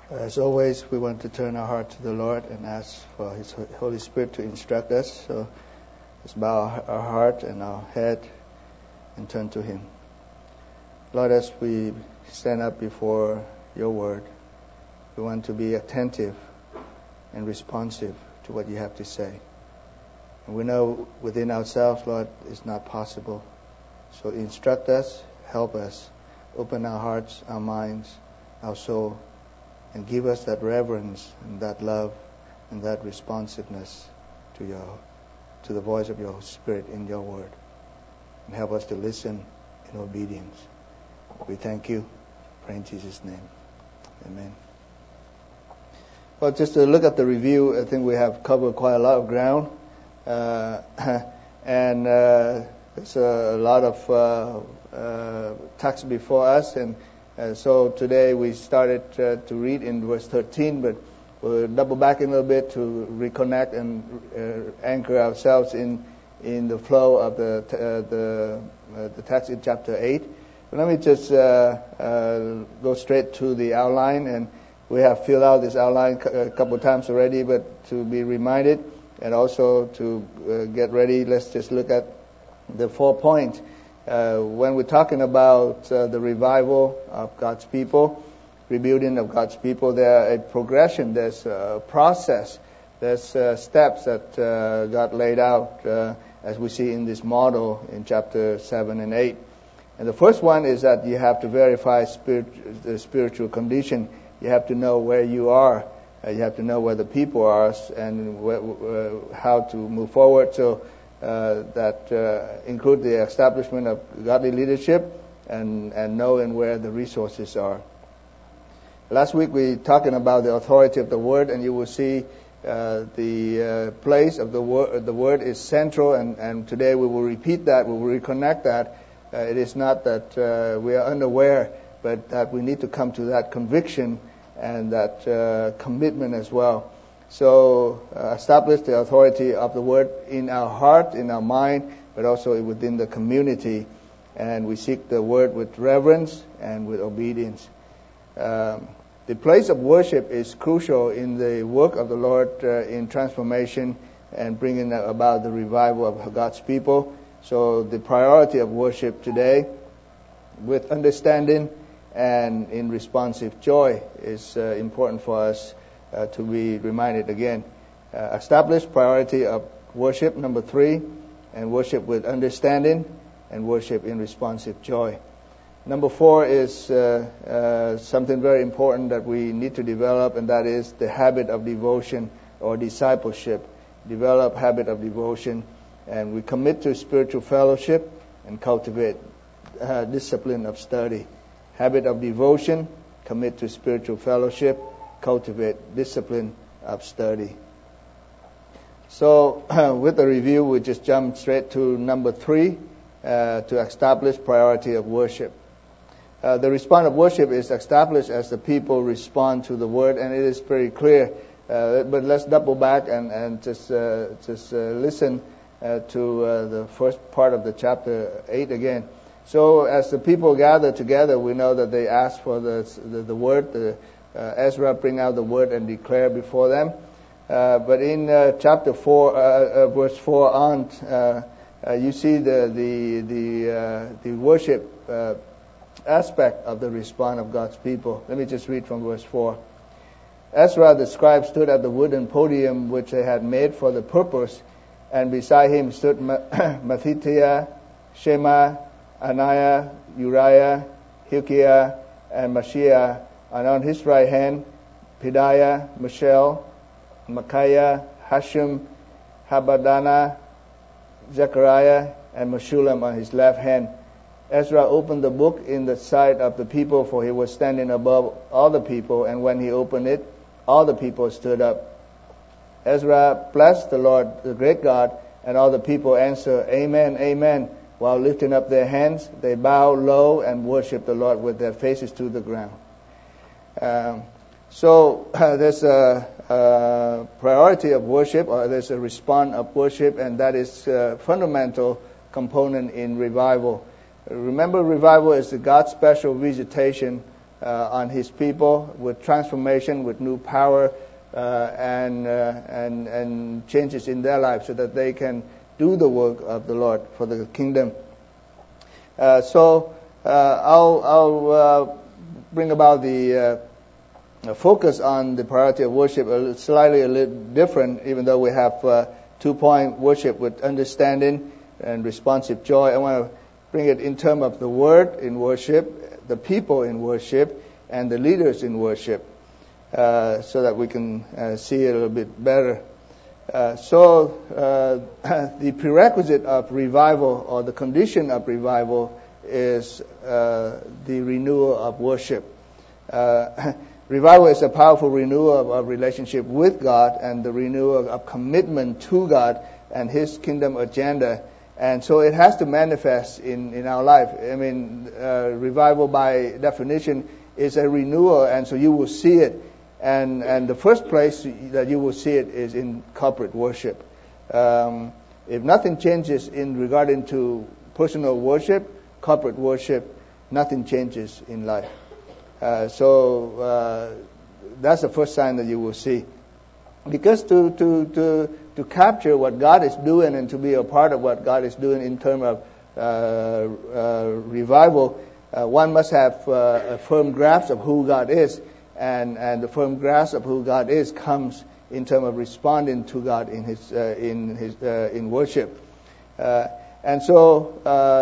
As always, we want to turn our heart to the Lord and ask for His Holy Spirit to instruct us. So let's bow our heart and our head and turn to Him. Lord, as we stand up before Your Word, we want to be attentive and responsive to what You have to say. And we know within ourselves, Lord, it's not possible. So instruct us, help us, open our hearts, our minds, our soul, and give us that reverence and that love and that responsiveness to the voice of Your Spirit in Your Word. And help us to listen in obedience. We thank You. Pray in Jesus' name. Amen. Well, just to look at the review, I think we have covered quite a lot of ground. And there's a lot of text before us, and so today we started to read in verse 13, but we'll double back a little bit to reconnect and anchor ourselves in the flow of the text in chapter 8. But let me just go straight to the outline, and we have filled out this outline a couple of times already, but to be reminded and also to get ready, let's just look at the 4 points. When we're talking about the revival of God's people, rebuilding of God's people, there's a progression, there's a process, there's steps that God laid out as we see in this model in chapter 7 and 8. And the first one is that you have to verify the spiritual condition. You have to know where you are. You have to know where the people are and how to move forward. So that include the establishment of godly leadership and knowing where the resources are. Last week we talking about the authority of the Word, and you will see the place of the Word. The Word is central, and today we will repeat that. We will reconnect that. It is not that we are unaware, but that we need to come to that conviction and that commitment as well. So establish the authority of the Word in our heart, in our mind, but also within the community. And we seek the Word with reverence and with obedience. The place of worship is crucial in the work of the Lord in transformation and bringing about the revival of God's people. So the priority of worship today, with understanding and in responsive joy, is important for us to be reminded again. Establish priority of worship, number 3, and worship with understanding and worship in responsive joy. Number 4 is something very important that we need to develop, and that is the habit of devotion or discipleship. Develop habit of devotion, and we commit to spiritual fellowship and cultivate discipline of study. Habit of devotion, commit to spiritual fellowship, cultivate discipline of study. So with the review, we just jump straight to number 3, to establish priority of worship. The response of worship is established as the people respond to the Word, and it is pretty clear. But let's double back and just listen to the first part of the chapter 8 again. So as the people gather together, we know that they ask for the Word. Ezra bring out the Word and declare before them. But in chapter 4, verse 4 on, you see the worship aspect of the response of God's people. Let me just read from verse 4. Ezra the scribe stood at the wooden podium which they had made for the purpose, and beside him stood Mattithiah, Shema, Ananiah, Uriah, Hilkiah, and Mashiach, and on his right hand Pedaiah, Mishael, Micaiah, Hashum, Habadana, Zechariah, and Meshullam on his left hand. Ezra opened the book in the sight of the people, for he was standing above all the people, and when he opened it, all the people stood up. Ezra blessed the Lord, the great God, and all the people answered, Amen, Amen. While lifting up their hands, they bowed low and worshiped the Lord with their faces to the ground. So there's a priority of worship, or there's a response of worship, and that is a fundamental component in revival. Remember, revival is God's special visitation on His people with transformation, with new power, and changes in their lives so that they can do the work of the Lord for the kingdom. So I'll bring about the focus on the priority of worship slightly a little different, even though we have 2-point worship with understanding and responsive joy. I want to bring it in terms of the word in worship, the people in worship, and the leaders in worship, so that we can see it a little bit better. So the prerequisite of revival, or the condition of revival, is the renewal of worship. Revival is a powerful renewal of relationship with God and the renewal of commitment to God and His kingdom agenda. And so it has to manifest in our life. I mean, revival by definition is a renewal, and so you will see it. And the first place that you will see it is in corporate worship. If nothing changes in regarding to personal worship, corporate worship, nothing changes in life. So that's the first sign that you will see. Because to capture what God is doing and to be a part of what God is doing in terms of revival, one must have a firm grasp of who God is, and the firm grasp of who God is comes in terms of responding to God in worship. And so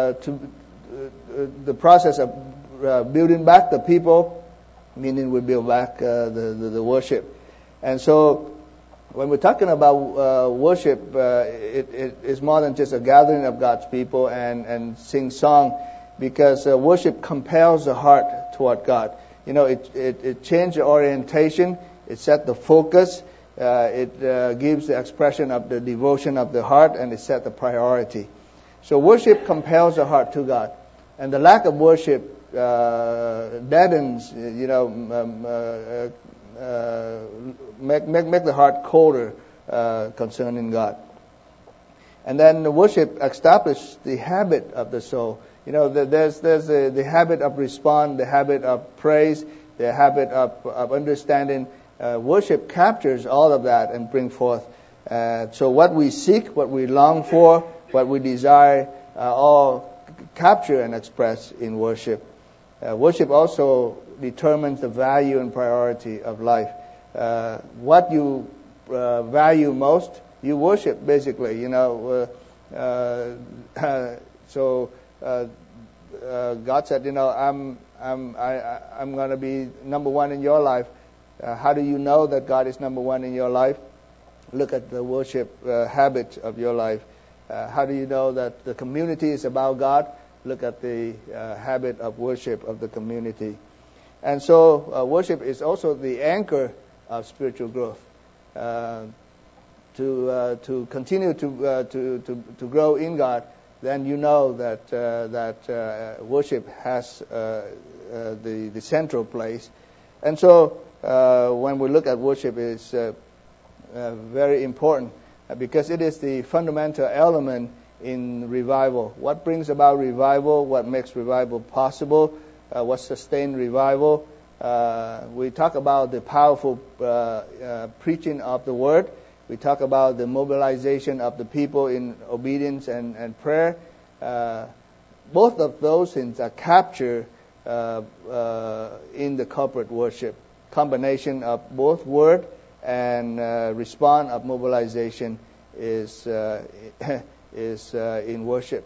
the process of building back the people, meaning we build back the worship. And so when we're talking about worship, it is more than just a gathering of God's people and sing song, because worship compels the heart toward God. You know, it changes the orientation, it sets the focus, it gives the expression of the devotion of the heart, and it sets the priority. So worship compels the heart to God, and the lack of worship deadens, make the heart colder concerning God. And then the worship establishes the habit of the soul. You know, there's the habit of response, the habit of praise, the habit of understanding. Worship captures all of that and brings forth. So what we seek, what we long for, what we desire, all capture and express in worship. Worship also determines the value and priority of life. What you value most, you worship, basically. You know, so God said, you know, I'm going to be number one in your life. How do you know that God is number one in your life? Look at the worship habit of your life. How do you know that the community is about God? Look at the habit of worship of the community. And so worship is also the anchor of spiritual growth. To continue to grow in God, then you know that worship has the central place. And so when we look at worship, it's very important because it is the fundamental element in revival. What brings about revival? What makes revival possible? What sustains revival? We talk about the powerful preaching of the word. We talk about the mobilization of the people in obedience and prayer. Both of those things are captured in the corporate worship. Combination of both word and response of mobilization is in worship.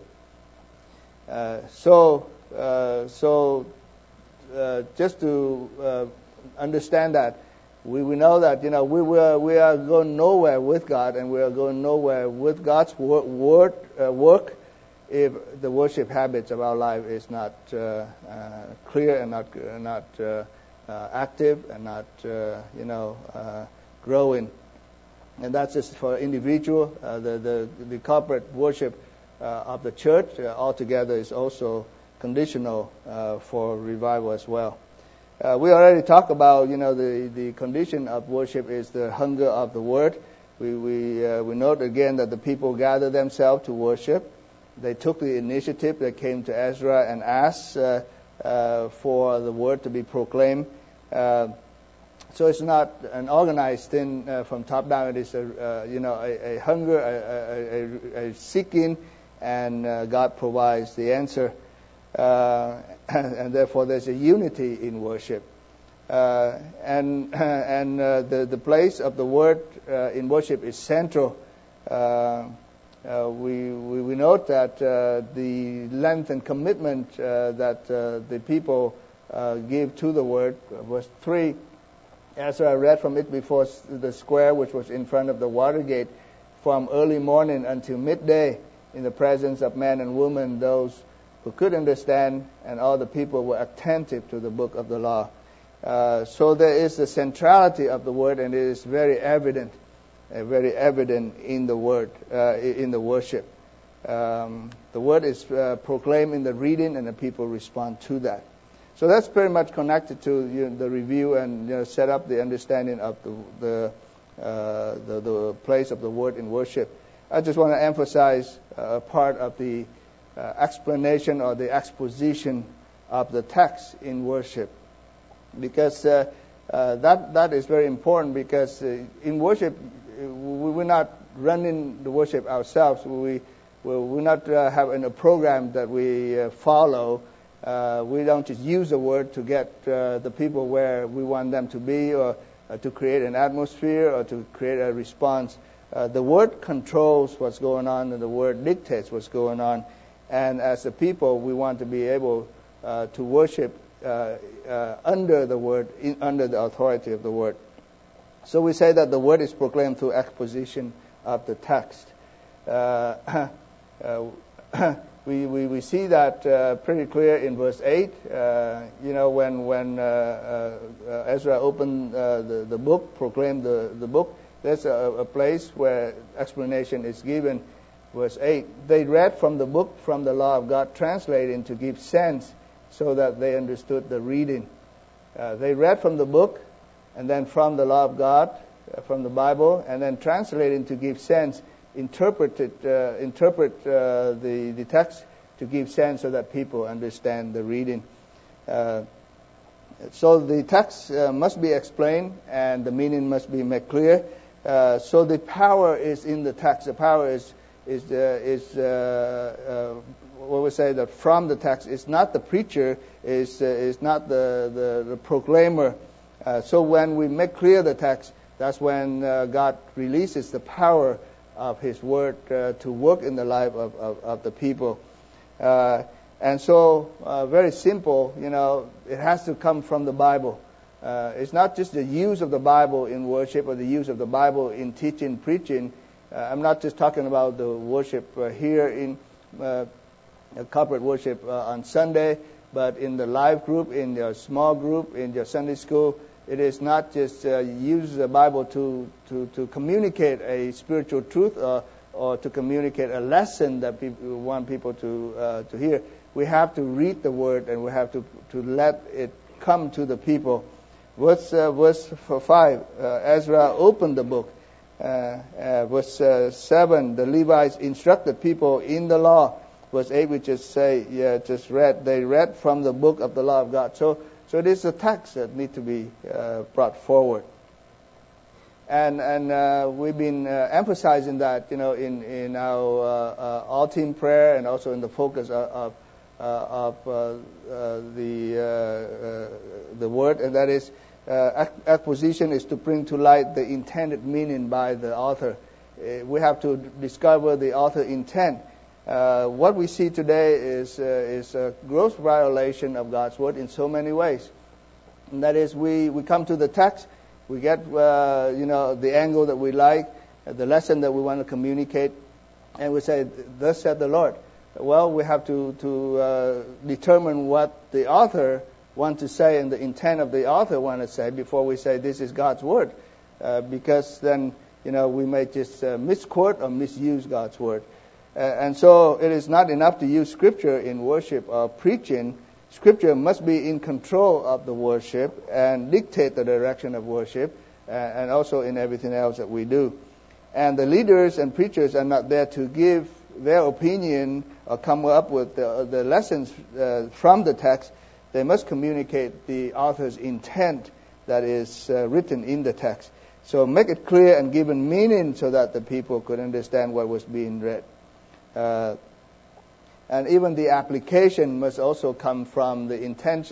Just to understand that, we know that, you know, we are going nowhere with God, and we are going nowhere with God's work if the worship habits of our life is not clear and not active and not growing. And that's just for individual. The corporate worship of the church altogether is also conditional for revival as well. We already talked about, the condition of worship is the hunger of the word. We note again that the people gathered themselves to worship. They took the initiative. They came to Ezra and asked for the word to be proclaimed. So it's not an organized thing from top down. It is a hunger, a seeking, and God provides the answer. And therefore there's a unity in worship. And the place of the word in worship is central. We note that the length and commitment that the people give to the word. Verse 3, as I read from it before the square which was in front of the water gate, from early morning until midday, in the presence of men and women, those who could understand, and all the people were attentive to the book of the law. So there is the centrality of the word, and it is very evident in the word, in the worship. The word is proclaimed in the reading, and the people respond to that. So that's very much connected to the review and set up the understanding of the place of the word in worship. I just want to emphasize a part of the explanation or the exposition of the text in worship, because that is very important. Because in worship, we're not running the worship ourselves. We not have a program that we follow. We don't just use the word to get the people where we want them to be, or to create an atmosphere, or to create a response. The word controls what's going on, and the word dictates what's going on. And as a people, we want to be able to worship under the word, under the authority of the word. So we say that the word is proclaimed through exposition of the text. We see that pretty clear in verse 8. When Ezra opened the book, proclaimed the book, there's a place where explanation is given. Verse 8, they read from the book, from the law of God, translated to give sense, so that they understood the reading. They read from the book, and then from the law of God, from the Bible, and then translated to give sense, interpret the text to give sense, so that people understand the reading. So the text must be explained, and the meaning must be made clear. So the power is in the text. The power is what we say that from the text. It's not the preacher, is not the proclaimer. So when we make clear the text, that's when God releases the power of His word to work in the life of the people. And so, very simple, it has to come from the Bible. It's not just the use of the Bible in worship, or the use of the Bible in teaching, preaching. I'm not just talking about the worship here in corporate worship on Sunday, but in the live group, in your small group, in your Sunday school. It is not just use the Bible to communicate a spiritual truth or to communicate a lesson that we want people to hear. We have to read the Word, and we have to let it come to the people. Verse 5, Ezra opened the book. Verse 7, the Levites instructed people in the law. Verse 8, we just read. They read from the book of the law of God. So it is a text that need to be brought forward. And we've been emphasizing that, in our all-team prayer, and also in the focus of the word, and that is exposition is to bring to light the intended meaning by the author. We have to discover the author intent. What we see today is a gross violation of God's word in so many ways. And that is, we come to the text, we get the angle that we like, the lesson that we want to communicate, and we say, "Thus said the Lord." Well, we have to determine what the author wants to say and the intent of the author want to say before we say this is God's word, because then we may just misquote or misuse God's word. And so it is not enough to use Scripture in worship or preaching. Scripture must be in control of the worship and dictate the direction of worship, and also in everything else that we do. And the leaders and preachers are not there to give their opinion or come up with the lessons from the text, they must communicate the author's intent that is written in the text. So make it clear and give it meaning so that the people could understand what was being read. And even the application must also come from the intent,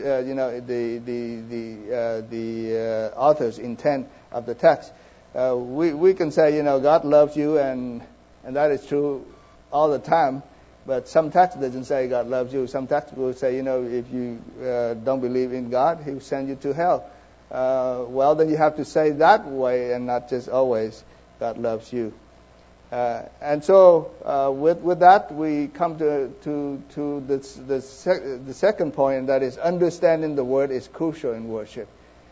the author's intent of the text. We can say, God loves you, and that is true all the time. But some text doesn't say God loves you. Some text will say, if you don't believe in God, He will send you to hell. Well, then you have to say that way and not just always God loves you. And so with that, we come to the second point, and that is understanding the Word is crucial in worship.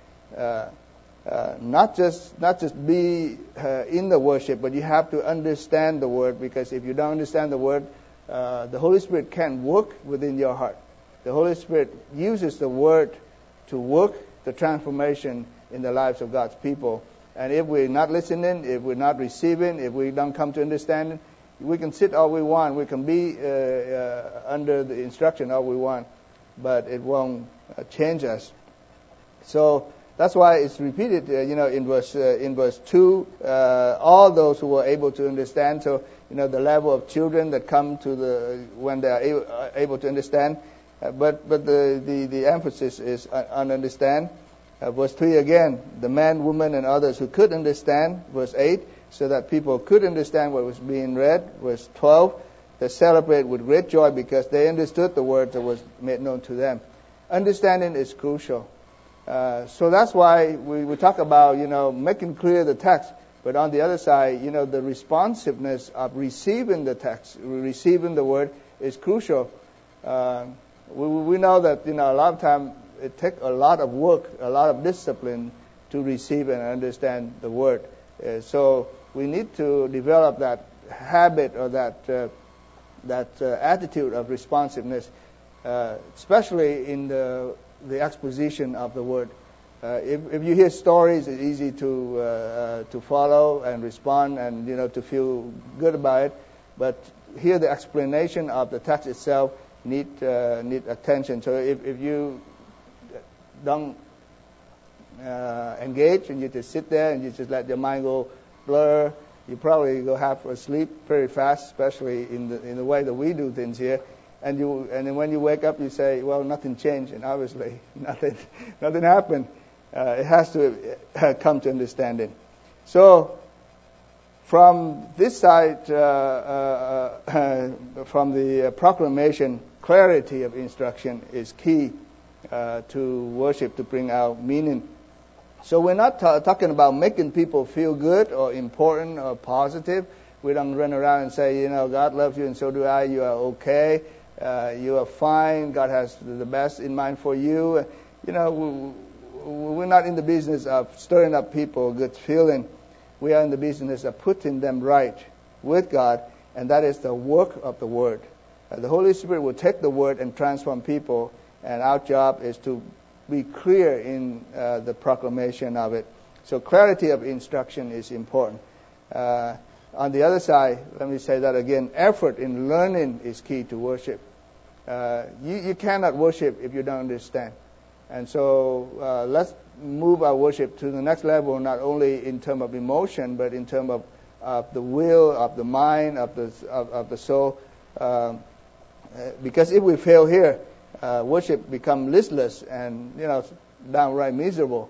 Not just be in the worship, but you have to understand the Word, because if you don't understand the Word, the Holy Spirit can't work within your heart. The Holy Spirit uses the Word to work the transformation in the lives of God's people. And if we're not listening, if we're not receiving, if we don't come to understanding, we can sit all we want. We can be under the instruction all we want, but it won't change us. So that's why it's repeated, in verse 2, all those who were able to understand. So, the level of children that come to when they are able to understand. But the emphasis is on understand. Verse 3 again, the man, woman, and others who could understand. Verse 8, so that people could understand what was being read. Verse 12, they celebrate with great joy because they understood the word that was made known to them. Understanding is crucial. So that's why we talk about, making clear the text. But on the other side, the responsiveness of receiving the text, receiving the word is crucial. We know that, a lot of time it takes a lot of work, a lot of discipline to receive and understand the word. So we need to develop that habit or that attitude of responsiveness, especially in the exposition of the word. If you hear stories, it's easy to follow and respond and to feel good about it. But hear the explanation of the text itself need attention. So if you don't engage and you just sit there and you just let your mind go blur, you probably go half asleep very fast, especially in the way that we do things here. And then when you wake up, you say, well, nothing changed, and obviously nothing happened. It has to come to understanding. So from this side, from the proclamation, clarity of instruction is key to worship, to bring out meaning. So we're not talking about making people feel good or important or positive. We don't run around and say, God loves you and so do I. You are okay. You are fine. God has the best in mind for you. We're not in the business of stirring up people good feeling. We are in the business of putting them right with God, and that is the work of the Word. The Holy Spirit will take the Word and transform people, and our job is to be clear in the proclamation of it. So clarity of instruction is important. On the other side, let me say that again, effort in learning is key to worship. You cannot worship if you don't understand. And so let's move our worship to the next level, not only in terms of emotion, but in terms of the will, of the mind, of the soul. Because if we fail here, worship becomes listless and downright miserable.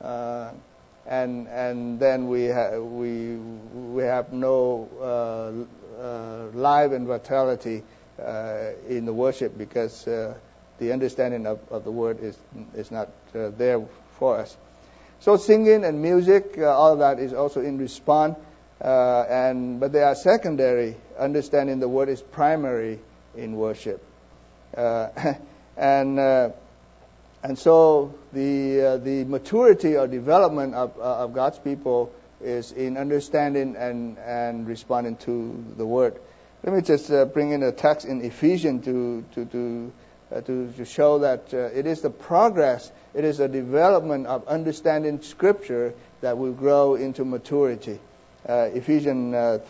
And then we have no life and vitality in the worship, because the understanding of the word is not there for us. So singing and music, all of that is also in response, but they are secondary. Understanding the word is primary in worship, and so the maturity or development of God's people is in understanding and responding to the word. Let me just bring in a text in Ephesians to show that it is the progress, it is a development of understanding Scripture that will grow into maturity. Ephesians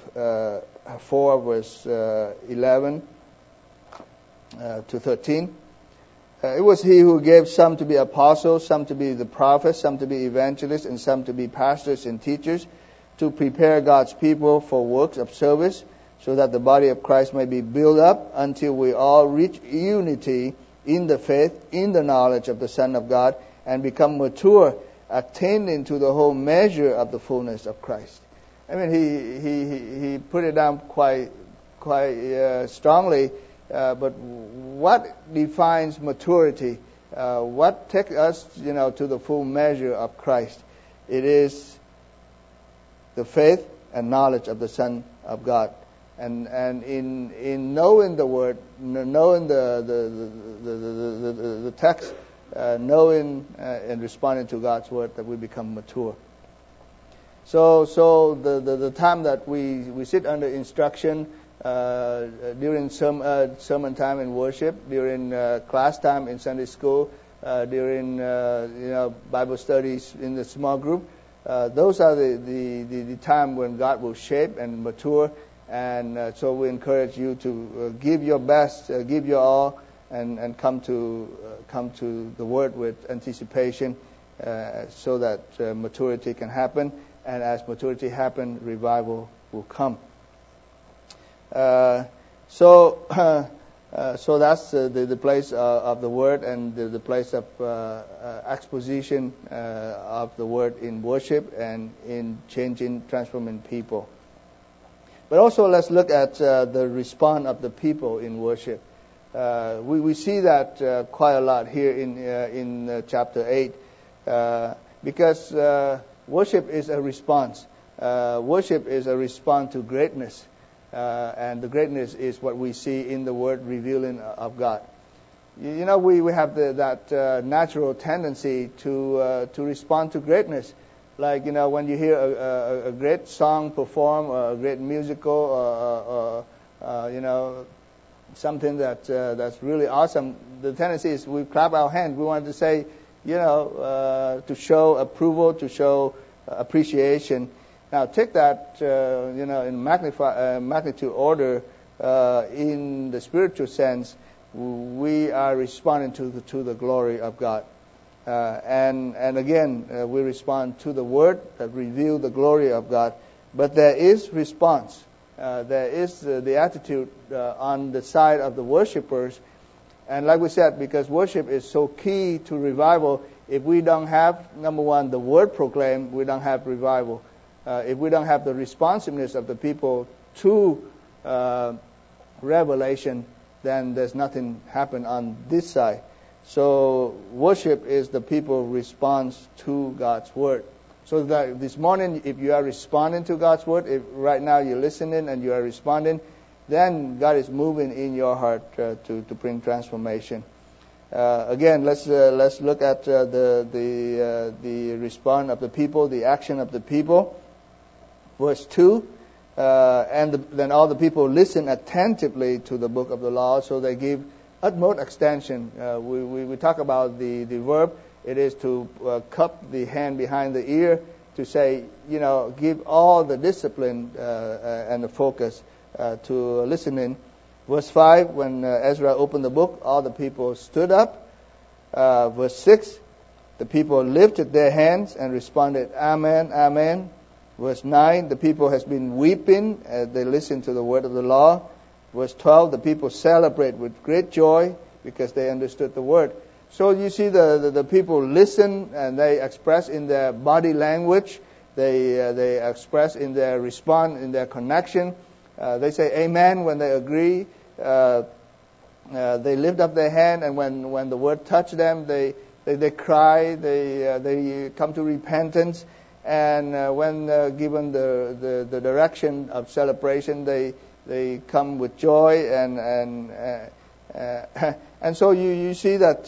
4 verse 11 to 13. It was He who gave some to be apostles, some to be the prophets, some to be evangelists, and some to be pastors and teachers, to prepare God's people for works of service, so that the body of Christ may be built up until we all reach unity in the faith, in the knowledge of the Son of God, and become mature, attaining to the whole measure of the fullness of Christ. I mean, he put it down quite strongly. But what defines maturity? What takes us, to the full measure of Christ? It is the faith and knowledge of the Son of God, and in knowing the Word, knowing the text, knowing and responding to God's Word, that we become mature. So the time that we sit under instruction. During sermon time in worship, during class time in Sunday school, during Bible studies in the small group, those are the time when God will shape and mature, and so we encourage you to give your best, give your all, and come to the Word with anticipation, so that maturity can happen, and as maturity happens, revival will come. So that's the place of the Word, and the place of exposition of the Word in worship and in changing, transforming people. But also let's look at the response of the people in worship. We see that quite a lot here in chapter 8, because worship is a response. Worship is a response to greatness. And the greatness is what we see in the Word revealing of God. We have that natural tendency to respond to greatness. Like, when you hear a great song performed, or a great musical, or something that's really awesome, the tendency is we clap our hands. We want to say, to show approval, to show appreciation. Now, take that, in magnitude order, in the spiritual sense, we are responding to the glory of God. And again, we respond to the Word that reveals the glory of God. But there is response. There is the attitude on the side of the worshipers. And like we said, because worship is so key to revival, if we don't have, number one, the Word proclaimed, we don't have revival. If we don't have the responsiveness of the people to revelation, then there's nothing happen on this side. So worship is the people's response to God's Word. So that this morning, if you are responding to God's Word, if right now you're listening and you are responding, then God is moving in your heart to bring transformation. Again, let's look at the response of the people, the action of the people. Verse 2, then all the people listen attentively to the book of the law, so they give utmost extension. We talk about the verb. It is to cup the hand behind the ear, to say, give all the discipline and the focus to listening. Verse 5, when Ezra opened the book, all the people stood up. Verse 6, the people lifted their hands and responded, Amen, Amen. Verse 9, the people has been weeping as they listen to the word of the law. Verse 12, the people celebrate with great joy because they understood the word. So you see the people listen, and they express in their body language. They express in their response, in their connection. They say amen when they agree. They lift up their hand, and when the word touch them, they cry. They come to repentance. And when given the direction of celebration, they come with joy, and so you see that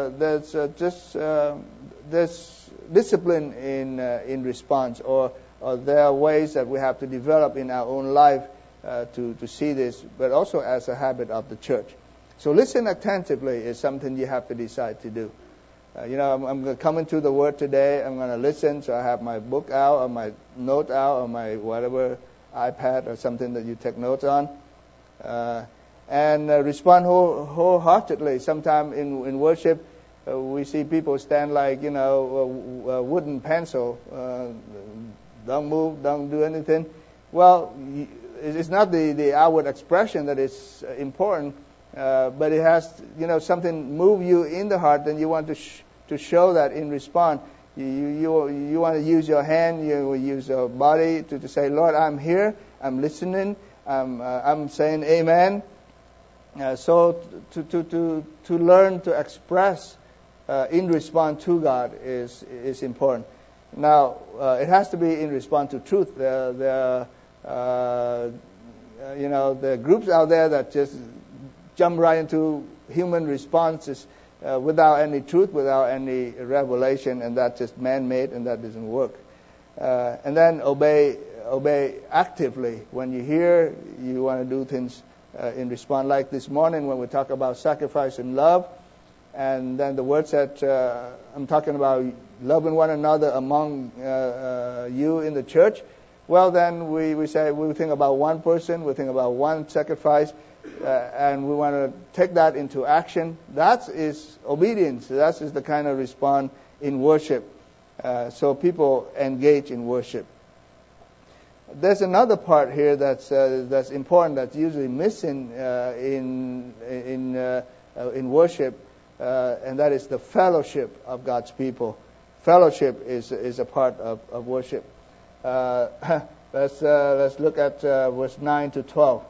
there's discipline in response, or there are ways that we have to develop in our own life to see this, but also as a habit of the church. So listen attentively is something you have to decide to do. I'm coming to the Word today. I'm going to listen. So I have my book out, or my note out, or my whatever iPad or something that you take notes on. and respond wholeheartedly. Sometimes in worship, we see people stand like, a wooden pencil. Don't move, don't do anything. Well, it's not the outward expression that is important, but it has, something move you in the heart, and you want to show that in response. You want to use your hand, you will use your body to say, Lord, I'm here, I'm listening, I'm saying amen. So to learn to express in response to God is important. Now, it has to be in response to truth. There are groups out there that just jump right into human responses without any truth, without any revelation, and that's just man-made, and that doesn't work. And then obey actively. When you hear, you want to do things in response. Like this morning when we talk about sacrifice and love, and then the word said, I'm talking about loving one another among you in the church. Well, then we say we think about one person, we think about one sacrifice, and we want to take that into action. That is obedience. That is the kind of response in worship. So people engage in worship. There's another part here that's important, that's usually missing in worship, and that is the fellowship of God's people. Fellowship is a part of worship. Let's look at verse 9 to 12.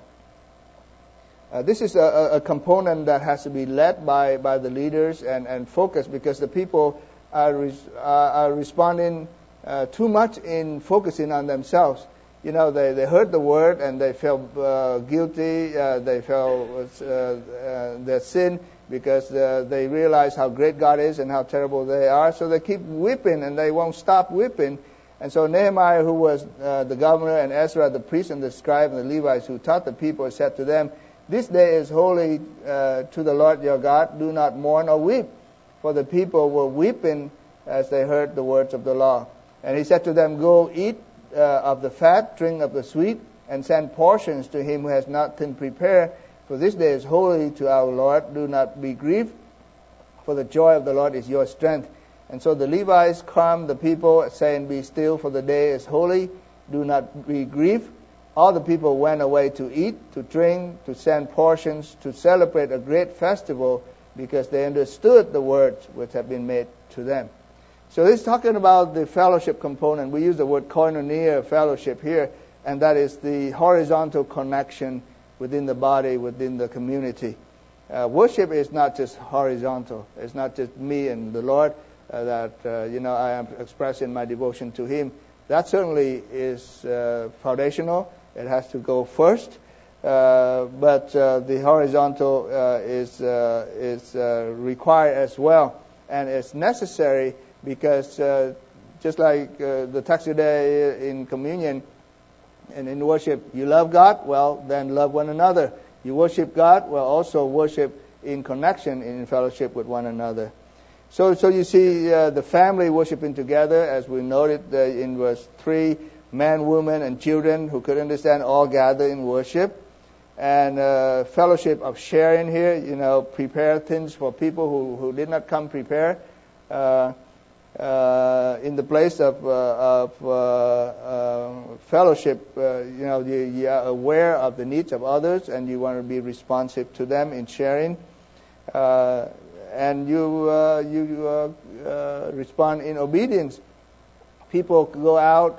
This is a component that has to be led by the leaders and focused, because the people are responding too much in focusing on themselves. They heard the word and they felt guilty. They felt their sin because they realize how great God is and how terrible they are. So they keep whipping, and they won't stop whipping. And so Nehemiah, who was the governor, and Ezra, the priest and the scribe and the Levites who taught the people, said to them, "This day is holy to the Lord your God. Do not mourn or weep." For the people were weeping as they heard the words of the law. And he said to them, "Go eat of the fat, drink of the sweet, and send portions to him who has nothing prepared. For this day is holy to our Lord. Do not be grieved, for the joy of the Lord is your strength." And so the Levites calmed the people, saying, "Be still, for the day is holy. Do not be grieved." All the people went away to eat, to drink, to send portions, to celebrate a great festival, because they understood the words which had been made to them. So this is talking about the fellowship component. We use the word koinonia, fellowship here, and that is the horizontal connection within the body, within the community. Worship is not just horizontal. It's not just me and the Lord that I am expressing my devotion to Him. That certainly is foundational. It has to go first. But the horizontal is required as well, and it's necessary. Because just like the text today in communion and in worship, you love God, well, then love one another. You worship God, well, also worship in connection, in fellowship with one another. So you see the family worshiping together, as we noted in verse 3, men, women, and children who could understand all gather in worship. And fellowship of sharing here, prepare things for people who did not come prepared. In the place of fellowship, you are aware of the needs of others, and you want to be responsive to them in sharing, and you respond in obedience. People go out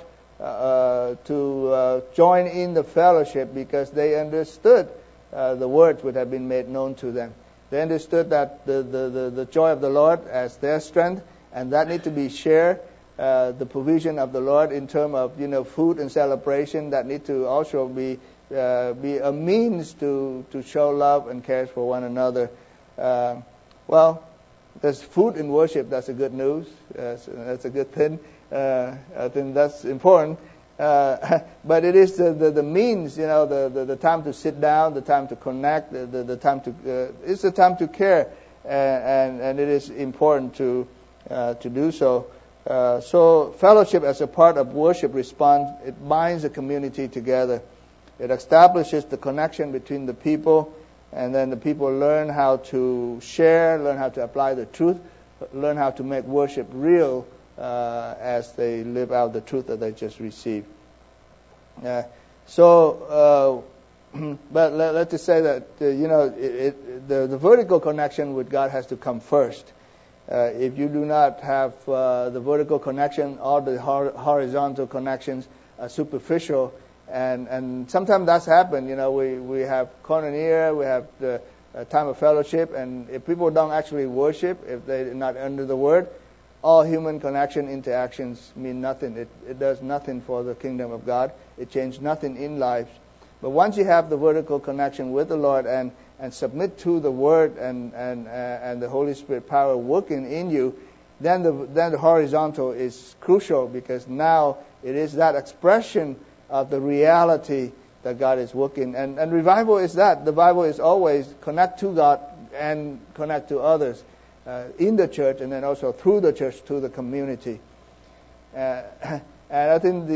to join in the fellowship because they understood the words which have been made known to them. They understood that the joy of the Lord as their strength, and that need to be shared. The provision of the Lord in terms of food and celebration, that need to also be a means to show love and care for one another. Well, there's food in worship. That's a good news. That's a good thing. I think that's important. But it is the means, the time to sit down, the time to connect, the time to it's the time to care, and it is important to do so. So fellowship as a part of worship response, it binds the community together. It establishes the connection between the people, and then the people learn how to share, learn how to apply the truth, learn how to make worship real as they live out the truth that they just received. But let's just say that the vertical connection with God has to come first. If you do not have the vertical connection, all the horizontal connections are superficial, and sometimes that's happened. We have koinonia, we have the time of fellowship, and if people don't actually worship, if they're not under the Word, all human connection interactions mean nothing. It does nothing for the kingdom of God. It changes nothing in life. But once you have the vertical connection with the Lord and submit to the Word and the Holy Spirit power working in you, then the horizontal is crucial, because now it is that expression of the reality that God is working. And revival is that. The Bible is always connect to God and connect to others in the church, and then also through the church to the community. And I think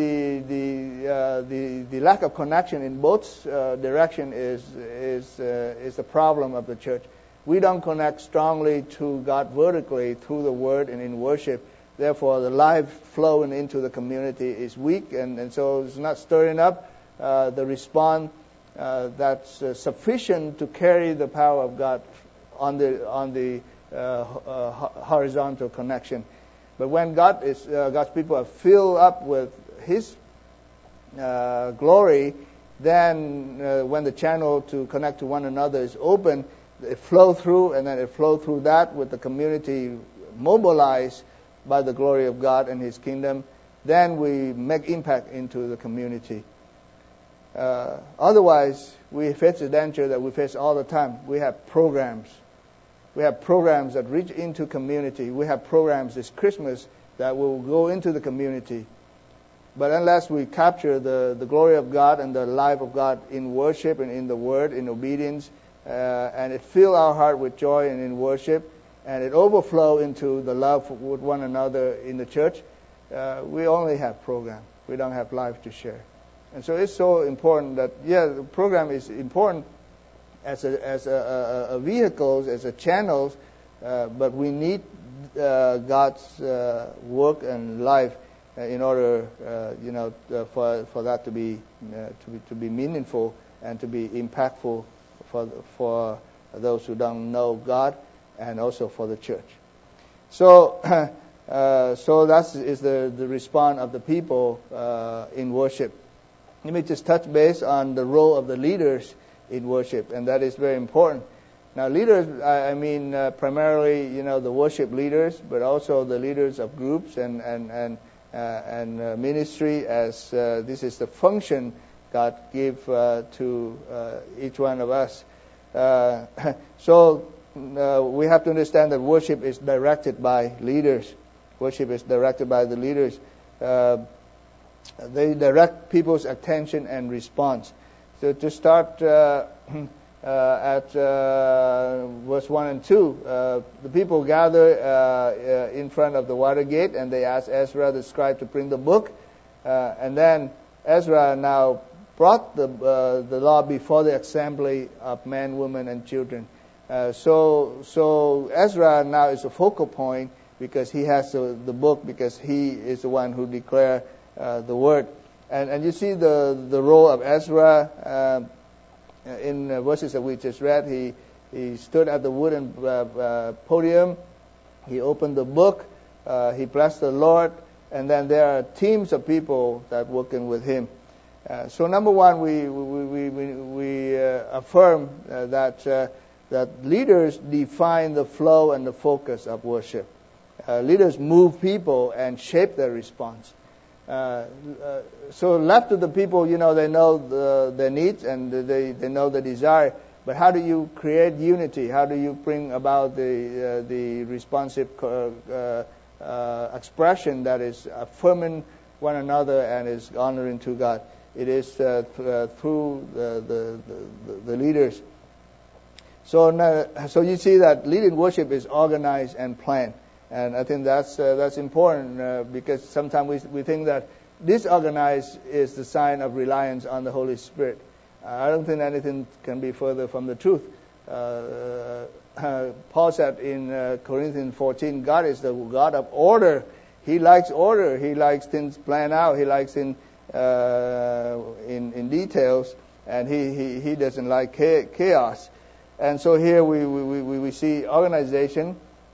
the lack of connection in both direction is the problem of the church. We don't connect strongly to God vertically through the Word and in worship. Therefore, the life flowing into the community is weak, and so it's not stirring up the response that's sufficient to carry the power of God on the horizontal connection. But when God's people are filled up with His glory, then when the channel to connect to one another is open, it flow through, and then it flow through that with the community mobilized by the glory of God and His kingdom. Then we make impact into the community. Otherwise, we face the danger that we face all the time. We have programs. We have programs that reach into community. We have programs this Christmas that will go into the community. But unless we capture the glory of God and the life of God in worship and in the Word, in obedience, and it fill our heart with joy and in worship, and it overflow into the love with one another in the church, we only have program. We don't have life to share. And so it's so important that, the program is important as a vehicles, as a channels, but we need God's work and life in order, for that to be meaningful and to be impactful for those who don't know God, and also for the church. So that is the response of the people in worship. Let me just touch base on the role of the leaders in worship, and that is very important. Now, leaders, I mean primarily, the worship leaders, but also the leaders of groups and ministry, as this is the function God gave to each one of us. So we have to understand that worship is directed by leaders. Worship is directed by the leaders. They direct people's attention and response. So to start at verse 1 and 2, the people gather in front of the water gate, and they ask Ezra the scribe to bring the book. And then Ezra now brought the law before the assembly of men, women, and children. So Ezra now is a focal point, because he has the book, because he is the one who declared the word. And you see the role of Ezra in verses that we just read. He stood at the wooden podium. He opened the book. He blessed the Lord. And then there are teams of people that working with him. So number one, we affirm that leaders define the flow and the focus of worship. Leaders move people and shape their response. So left to the people, they know their needs and they know the desire. But how do you create unity? How do you bring about the responsive expression that is affirming one another and is honoring to God? It is through the leaders. So you see that leading worship is organized and planned. And I think that's important because sometimes we think that disorganized is the sign of reliance on the Holy Spirit. I don't think anything can be further from the truth. Paul said in Corinthians 14, God is the God of order. He likes order. He likes things planned out. He likes in details, and he doesn't like chaos. And so here we see organization.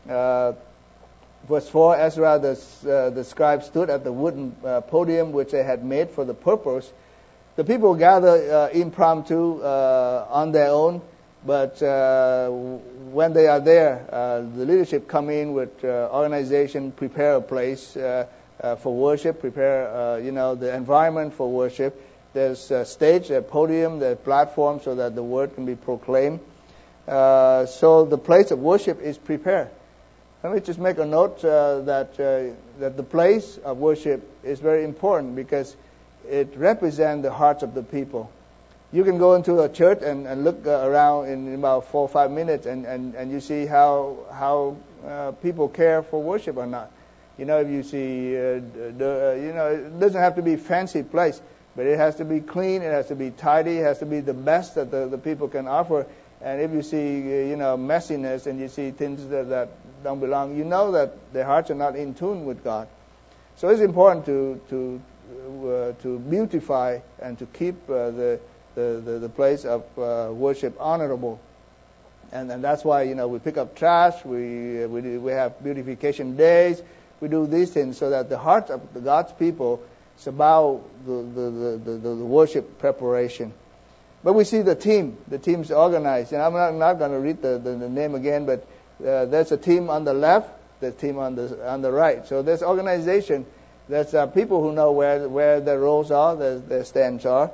Verse 4, Ezra the scribe stood at the wooden podium which they had made for the purpose. The people gather impromptu on their own, but when they are there, the leadership come in with organization, prepare a place for worship, prepare the environment for worship. There's a stage, a podium, the platform, so that the word can be proclaimed. So the place of worship is prepared. Let me just make a note that the place of worship is very important because it represents the hearts of the people. You can go into a church and look around in about 4 or 5 minutes and you see how people care for worship or not. If you see, it doesn't have to be a fancy place, but it has to be clean, it has to be tidy, it has to be the best that the people can offer. And if you see, messiness and you see things that don't belong, you know that their hearts are not in tune with God. So it's important to beautify and to keep the place of worship honorable. And that's why, we pick up trash, we have beautification days, we do these things so that the hearts of God's people is about the worship preparation. But we see the team. The team's organized. And I'm not going to read the name again, but there's a team on the left, the team on the right. So there's organization. There's people who know where their roles are, their stands are.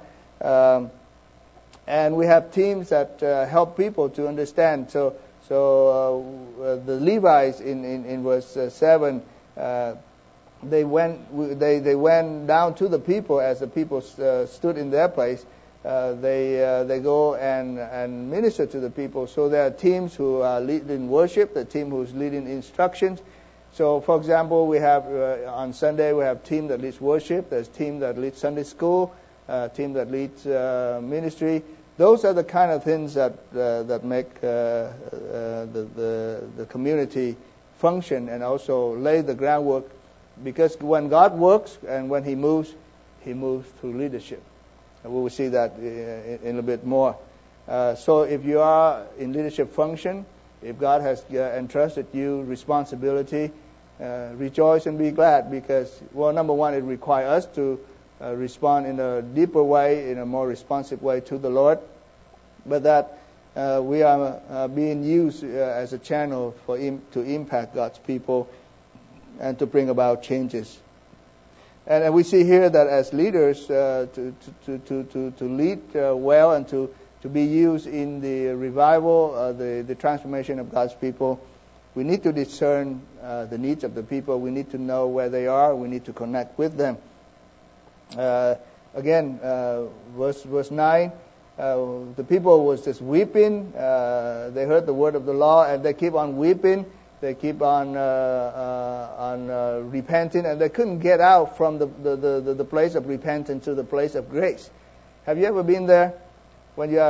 And we have teams that help people to understand. So the Levites in verse 7, they went down to the people as the people stood in their place. They go and minister to the people. So there are teams who are leading worship, the team who's leading instructions. So, for example, we have on Sunday we have team that leads worship. There's team that leads Sunday school, team that leads ministry. Those are the kind of things that make the community function and also lay the groundwork. Because when God works and when He moves through leadership. We will see that in a bit more. So if you are in leadership function, if God has entrusted you responsibility, rejoice and be glad because, number one, it requires us to respond in a deeper way, in a more responsive way to the Lord, but that we are being used as a channel to impact God's people and to bring about changes. And we see here that as leaders, to lead well and to be used in the revival, the transformation of God's people, we need to discern the needs of the people. We need to know where they are. We need to connect with them. Again, verse 9, the people was just weeping. They heard the word of the law and they keep on weeping. They keep on repenting, and they couldn't get out from the place of repentance to the place of grace. Have you ever been there when you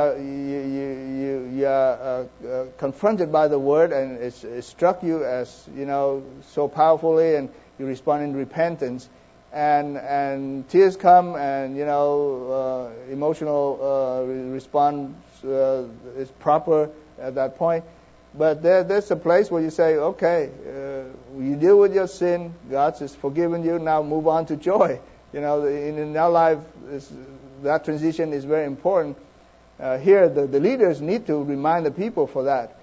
are confronted by the word and it struck you as so powerfully, and you respond in repentance, and tears come, and emotional response is proper at that point. But there's a place where you say, okay, you deal with your sin, God has forgiven you, now move on to joy. In our life, that transition is very important. Here, the leaders need to remind the people for that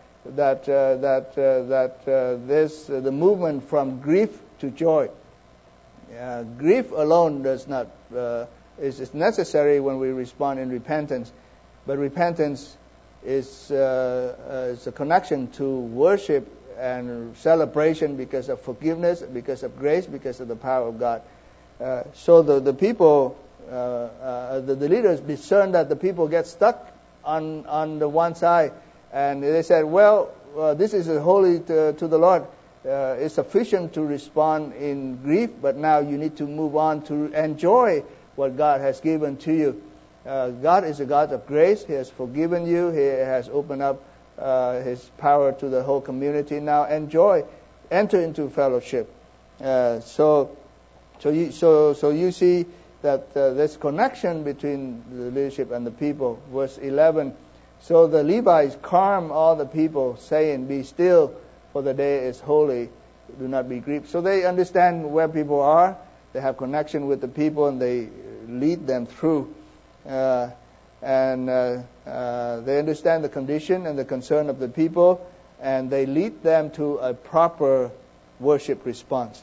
there's the movement from grief to joy. Grief alone is necessary when we respond in repentance, but repentance is a connection to worship and celebration because of forgiveness, because of grace, because of the power of God. So the people, the leaders discern that the people get stuck on the one side, and they said, this is holy to the Lord. It's sufficient to respond in grief, but now you need to move on to enjoy what God has given to you. God is a God of grace. He has forgiven you. He has opened up His power to the whole community. Now enter into fellowship. So you see that there's connection between the leadership and the people. Verse 11. So the Levites calm all the people, saying, "Be still, for the day is holy. Do not be grieved." So they understand where people are. They have connection with the people, and they lead them through. They understand the condition and the concern of the people, and they lead them to a proper worship response.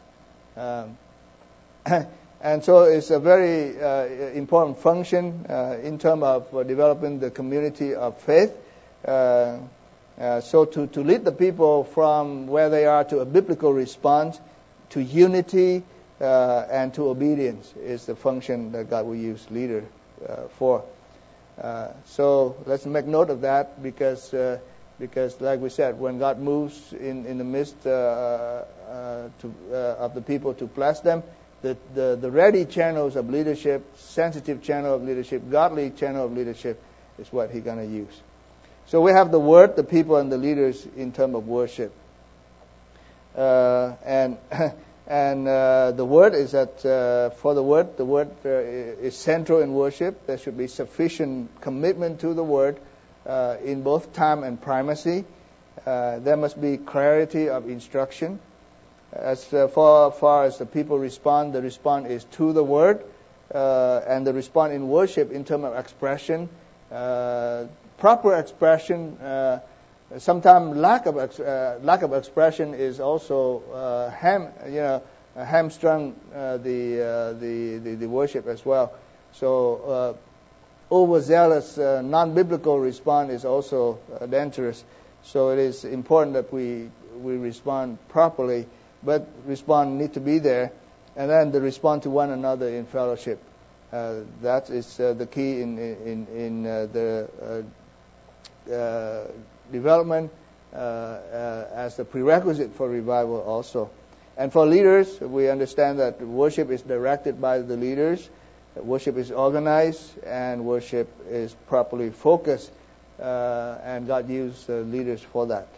And so it's a very important function in terms of developing the community of faith. So to lead the people from where they are to a biblical response, to unity, and to obedience is the function that God will use leader for. So let's make note of that because like we said, when God moves in the midst of the people to bless them, the ready channels of leadership, sensitive channel of leadership, godly channel of leadership is what He's going to use. So we have the Word, the people, and the leaders in terms of worship. And the Word is that for the Word is central in worship. There should be sufficient commitment to the Word in both time and primacy. There must be clarity of instruction. As far as the people respond, the response is to the Word, and the response in worship in terms of expression, proper expression. Sometimes lack of expression is also hamstrung the worship as well. So overzealous, non-biblical response is also dangerous. So it is important that we respond properly. But response need to be there, and then the respond to one another in fellowship. That is the key in the development as the prerequisite for revival also. And for leaders, we understand that worship is directed by the leaders, worship is organized, and worship is properly focused, and God used leaders for that.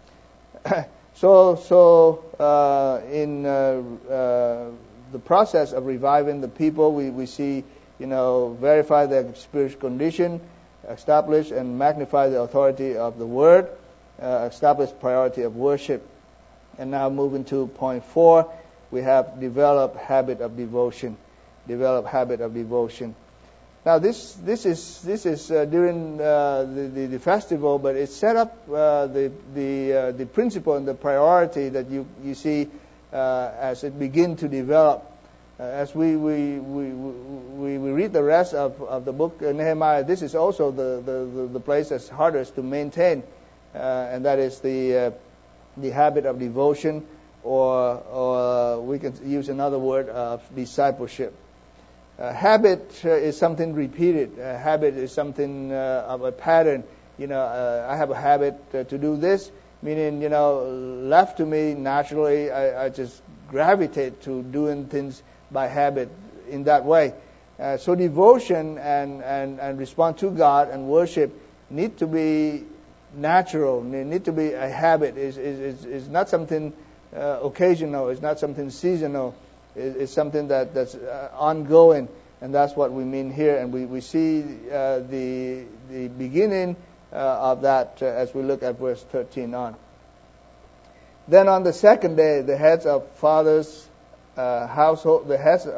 So in the process of reviving the people, we see, verify their spiritual condition, establish and magnify the authority of the Word, establish priority of worship. And now moving to point 4, we have develop habit of devotion. Develop habit of devotion. Now this is during the festival, but it set up the principle and the priority that you see as it begin to develop. As we read the rest of the book Nehemiah, this is also the place that's hardest to maintain, and that is the habit of devotion, or we can use another word of discipleship. Habit is something repeated. Habit is something of a pattern. I have a habit to do this, meaning, left to me naturally, I just gravitate to doing things by habit in that way. So devotion and response to God and worship need to be natural. Need to be a habit. Is not something occasional. It's not something seasonal. It's something that's ongoing, and that's what we mean here. And we see the beginning of that as we look at verse 13 on. Then on the second day, the heads of fathers' households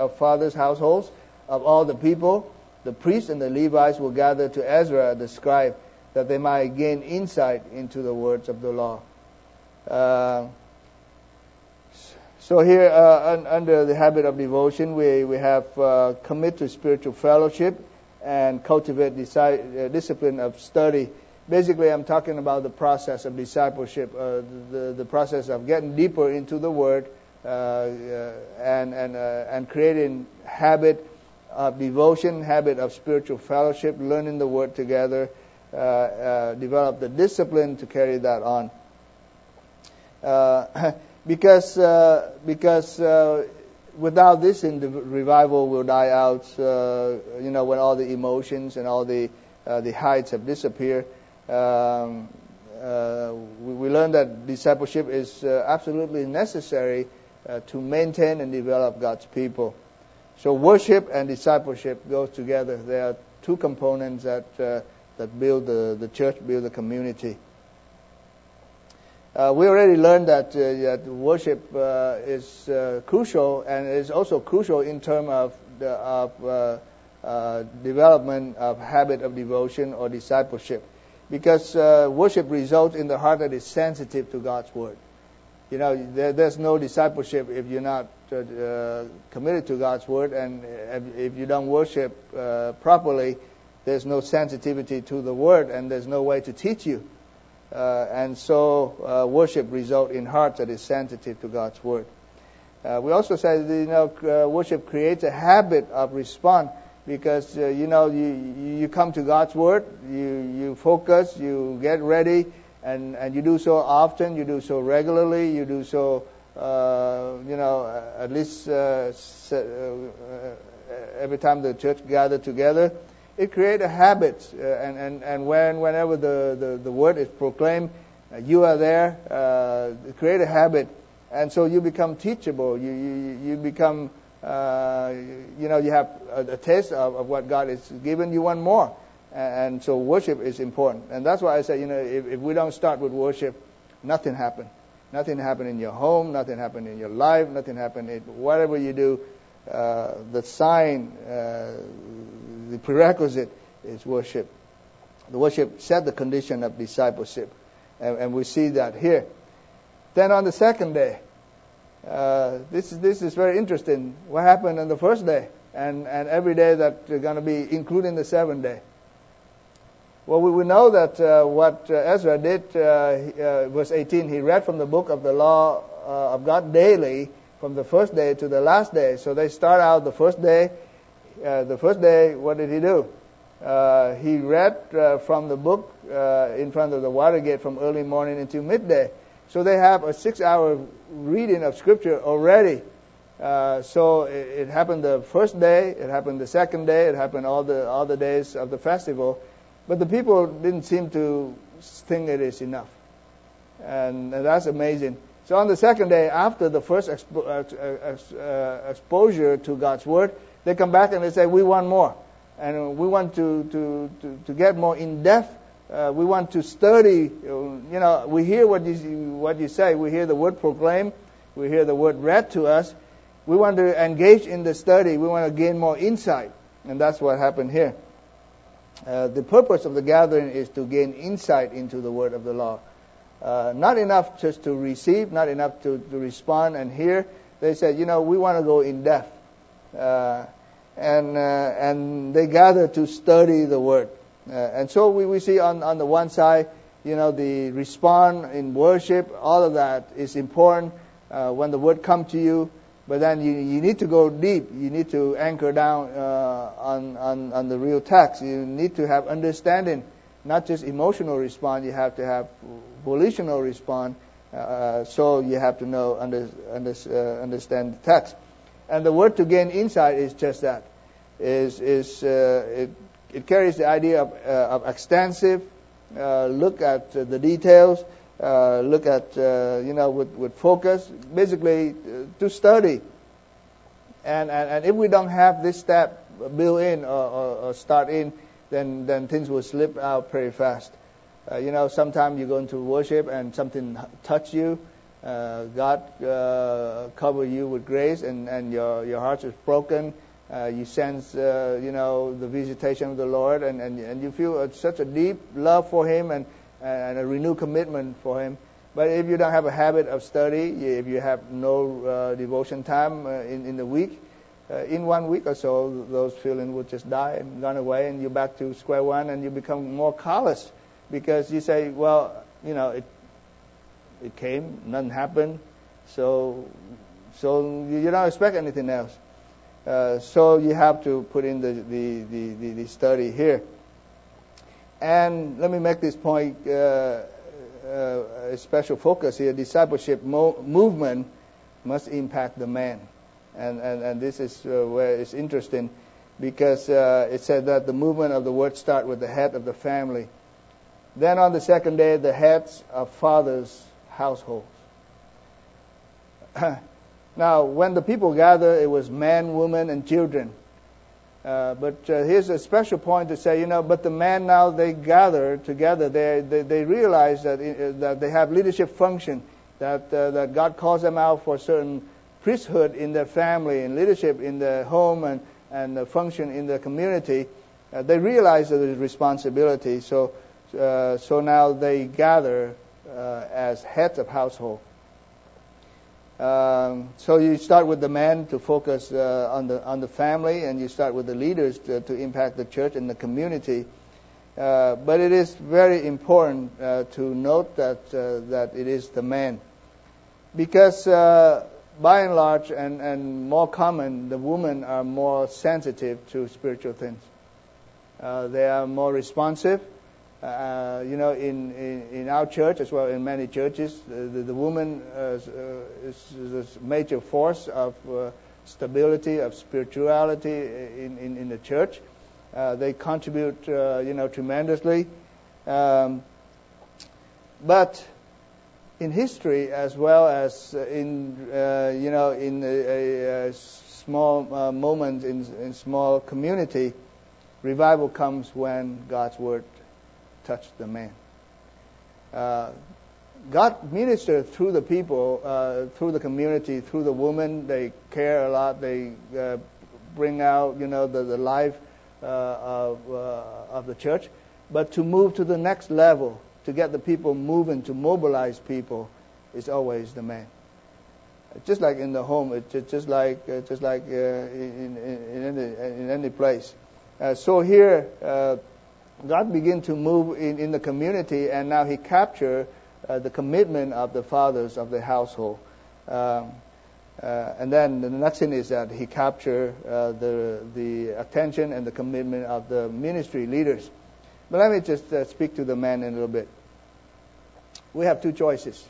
of all the people, the priests and the Levites, will gather to Ezra the scribe, that they might gain insight into the words of the law. So here, under the habit of devotion, we have commit to spiritual fellowship and cultivate discipline of study. Basically, I'm talking about the process of discipleship, the process of getting deeper into the Word, and creating habit of devotion, habit of spiritual fellowship, learning the Word together, develop the discipline to carry that on. Because without this, the revival will die out. When all the emotions and all the heights have disappeared. we learned that discipleship is absolutely necessary to maintain and develop God's people. So worship and discipleship goes together. There are two components that build the church, build the community. We already learned that worship is crucial, and is also crucial in terms of development of habit of devotion or discipleship, because worship results in the heart that is sensitive to God's word. You know, there's no discipleship if you're not committed to God's word, and if you don't worship properly, there's no sensitivity to the word, and there's no way to teach you. And so worship results in hearts that is sensitive to God's word. We also say that, worship creates a habit of response, because you come to God's word, you focus, you get ready, and you do so often, you do so regularly, you do so at least every time the church gather together. It creates a habit, and whenever the word is proclaimed, you are there. Create a habit, and so you become teachable. You become, you have a taste of what God has given. You want more, and so worship is important. And that's why I say, if we don't start with worship, nothing happens. Nothing happens in your home. Nothing happens in your life. Nothing happens in whatever you do. The sign, the prerequisite is worship. The worship set the condition of discipleship, and we see that here. Then on the second day, this is very interesting. What happened on the first day, and every day that are going to be, including the seventh day? Well, we know that what Ezra did, verse 18, he read from the book of the law of God daily, from the first day to the last day. So they start out the first day. What did he do? He read from the book in front of the water gate from early morning until midday. So they have a 6-hour reading of Scripture already. So it happened the first day, it happened the second day, it happened all the days of the festival. But the people didn't seem to think it is enough. And that's amazing. So on the second day, after the first exposure to God's word, they come back and they say, we want more. And we want to get more in depth. We want to study. We hear what you say. We hear the word proclaimed. We hear the word read to us. We want to engage in the study. We want to gain more insight. And that's what happened here. The purpose of the gathering is to gain insight into the word of the law. Not enough just to receive, not enough to respond and hear. They said, we want to go in depth. And they gather to study the word. And so we see on the one side, the respond in worship, all of that is important when the word comes to you. But then you need to go deep. You need to anchor down on the real text. You need to have understanding, not just emotional response. You have to have volitional response. So you have to know, understand the text. And the word to gain insight is just that. It carries the idea of extensive. Look at the details. Look at with focus. Basically, to study. And if we don't have this step built in or start in, then things will slip out pretty fast. Sometimes you go into worship and something touch you. God cover you with grace, and your heart is broken. You sense, the visitation of the Lord, and you feel such a deep love for Him and a renewed commitment for Him. But if you don't have a habit of study, if you have no devotion time in the week, in 1 week or so, those feelings will just die and gone away, and you're back to square one, and you become more callous because you say, well, it came, nothing happened, so you don't expect anything else. So you have to put in the study here. And let me make this point, a special focus here. Discipleship movement must impact the man. And this is where it's interesting, because it said that the movement of the word start with the head of the family. Then on the second day, the heads of fathers' households. Now, when the people gathered, it was men, women, and children. But here's a special point to say, but the men now, they gather together. They realize that they have leadership function, that God calls them out for certain priesthood in their family and leadership in their home and the function in the community. They realize that there's responsibility. So now they gather as heads of household. So you start with the men to focus on the family, and you start with the leaders to impact the church and the community. But it is very important to note that it is the men, because by and large and more common, the women are more sensitive to spiritual things. They are more responsive. In our church as well in many churches, the woman is a major force of stability, of spirituality in the church. They contribute, tremendously. But in history, as well as in a small moment in small community, revival comes when God's word touched the man. God ministered through the people, through the community, through the women. They care a lot. They bring out, the life of the church. But to move to the next level, to get the people moving, to mobilize people, is always the man. Just like in the home, it's just like in any place. So here, God began to move in the community, and now He captured the commitment of the fathers of the household. And then the next thing is that He captured the attention and the commitment of the ministry leaders. But let me just speak to the men in a little bit. We have two choices.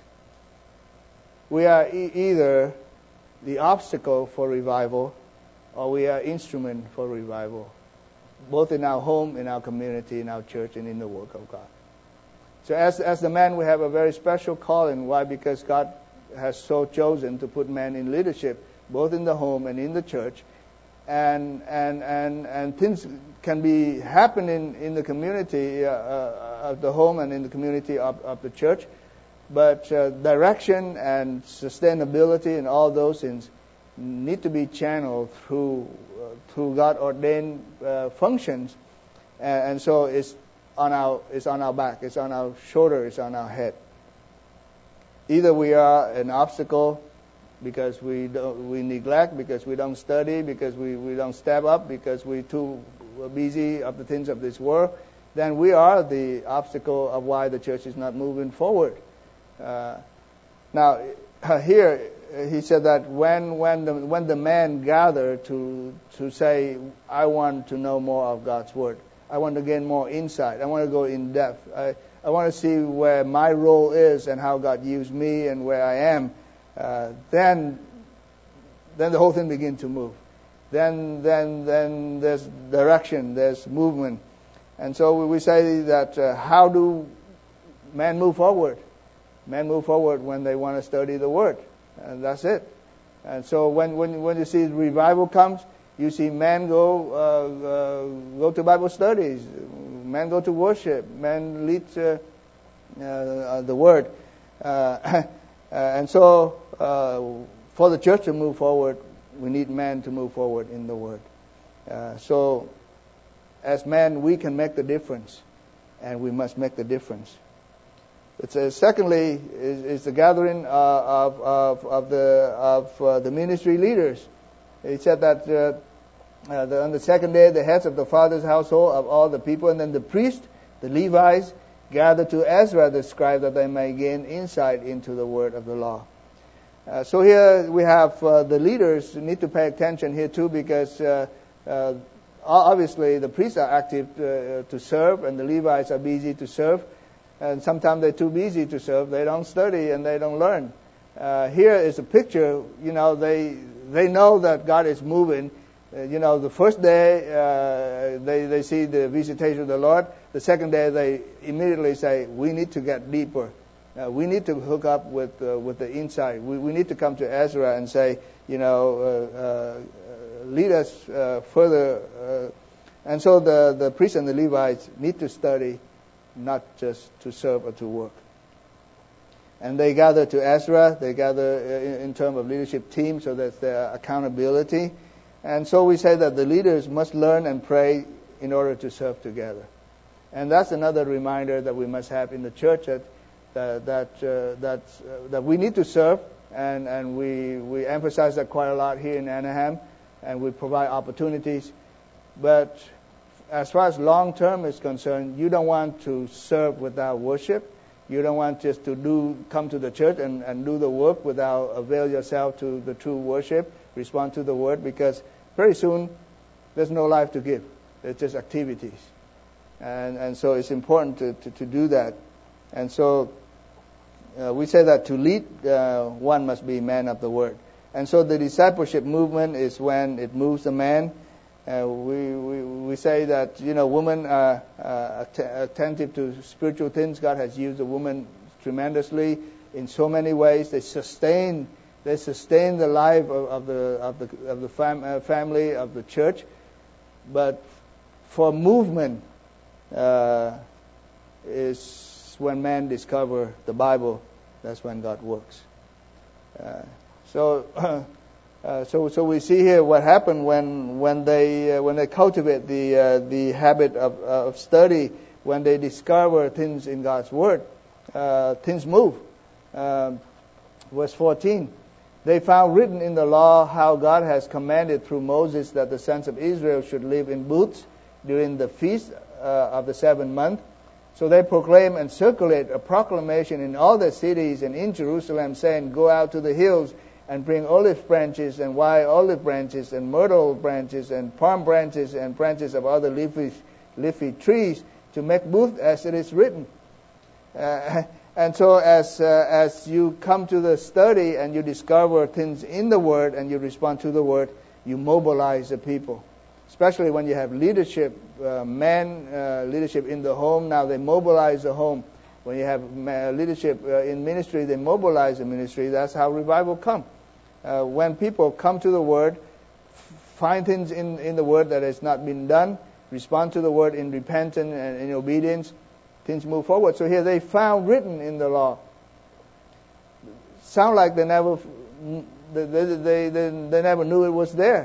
We are either the obstacle for revival, or we are instrument for revival, both in our home, in our community, in our church, and in the work of God. So as the man, we have a very special calling. Why? Because God has so chosen to put men in leadership, both in the home and in the church. And things can be happening in the community of the home and in the community of the church. But direction and sustainability and all those things need to be channeled through God-ordained functions, and so it's on our back, it's on our shoulder, it's on our head. Either we are an obstacle because we neglect, because we don't study, because we don't step up, because we're too busy of the things of this world, then we are the obstacle of why the church is not moving forward. Now, here he said that when the men gather to say, I want to know more of God's word, I want to gain more insight, I want to go in depth, I want to see where my role is and how God used me and where I am, then the whole thing begins to move. Then there's direction, there's movement. And so we say that how do men move forward? Men move forward when they want to study the Word. And that's it. And so when you see revival comes, you see men go to Bible studies, men go to worship, men lead the Word. And so for the church to move forward, we need men to move forward in the Word. So as men, we can make the difference, and we must make the difference. Secondly, is the gathering of the ministry leaders. He said that on the second day, the heads of the father's household of all the people, and then the priests, the Levites, gathered to Ezra the scribe, that they may gain insight into the word of the law. So here we have the leaders need to pay attention here too, because obviously the priests are active to serve, and the Levites are busy to serve. And sometimes they're too busy to serve. They don't study and they don't learn. Here is a picture. They know that God is moving, The first day they see the visitation of the Lord. The second day they immediately say, we need to get deeper. We need to hook up with the inside. We need to come to Ezra and say, lead us further. And so the priests and the Levites need to study, not just to serve or to work. And they gather to Ezra. They gather in terms of leadership team, so that's their accountability. And so we say that the leaders must learn and pray in order to serve together. And that's another reminder that we must have in the church that we need to serve, and we emphasize that quite a lot here in Anaheim, and we provide opportunities. But as far as long term is concerned, you don't want to serve without worship. You don't want just to come to the church and do the work without avail yourself to the true worship, respond to the word, because very soon there's no life to give. It's just activities. And so it's important to do that. And so we say that to lead, one must be man of the word. And so the discipleship movement is when it moves the man. We say that women are attentive to spiritual things. God has used the woman tremendously in so many ways. They sustain the life of the family of the church. But for movement is when man discover the Bible. That's when God works. So we see here what happened when they cultivate the habit of study, when they discover things in God's Word, things move. Verse 14, they found written in the law how God has commanded through Moses that the sons of Israel should live in booths during the feast of the 7th month. So they proclaim and circulate a proclamation in all the cities and in Jerusalem, saying, go out to the hills and bring olive branches and wild olive branches and myrtle branches and palm branches and branches of other leafy trees to make booths as it is written. And so as you come to the study and you discover things in the Word and you respond to the Word, you mobilize the people. Especially when you have leadership, leadership in the home, now they mobilize the home. When you have leadership in ministry, they mobilize the ministry. That's how revival comes. When people come to the Word, find things in the Word that has not been done, respond to the Word in repentance and in obedience, things move forward. So here they found written in the law. Sound like they never knew it was there.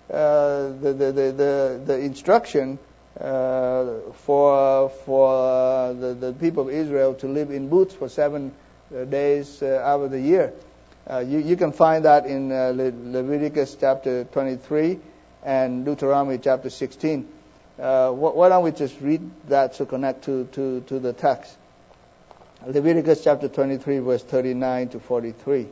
The instruction for the people of Israel to live in booths for 7 days out of the year. You can find that in Leviticus chapter 23 and Deuteronomy chapter 16. Why don't we just read that to connect to the text? Leviticus chapter 23 verse 39 to 43.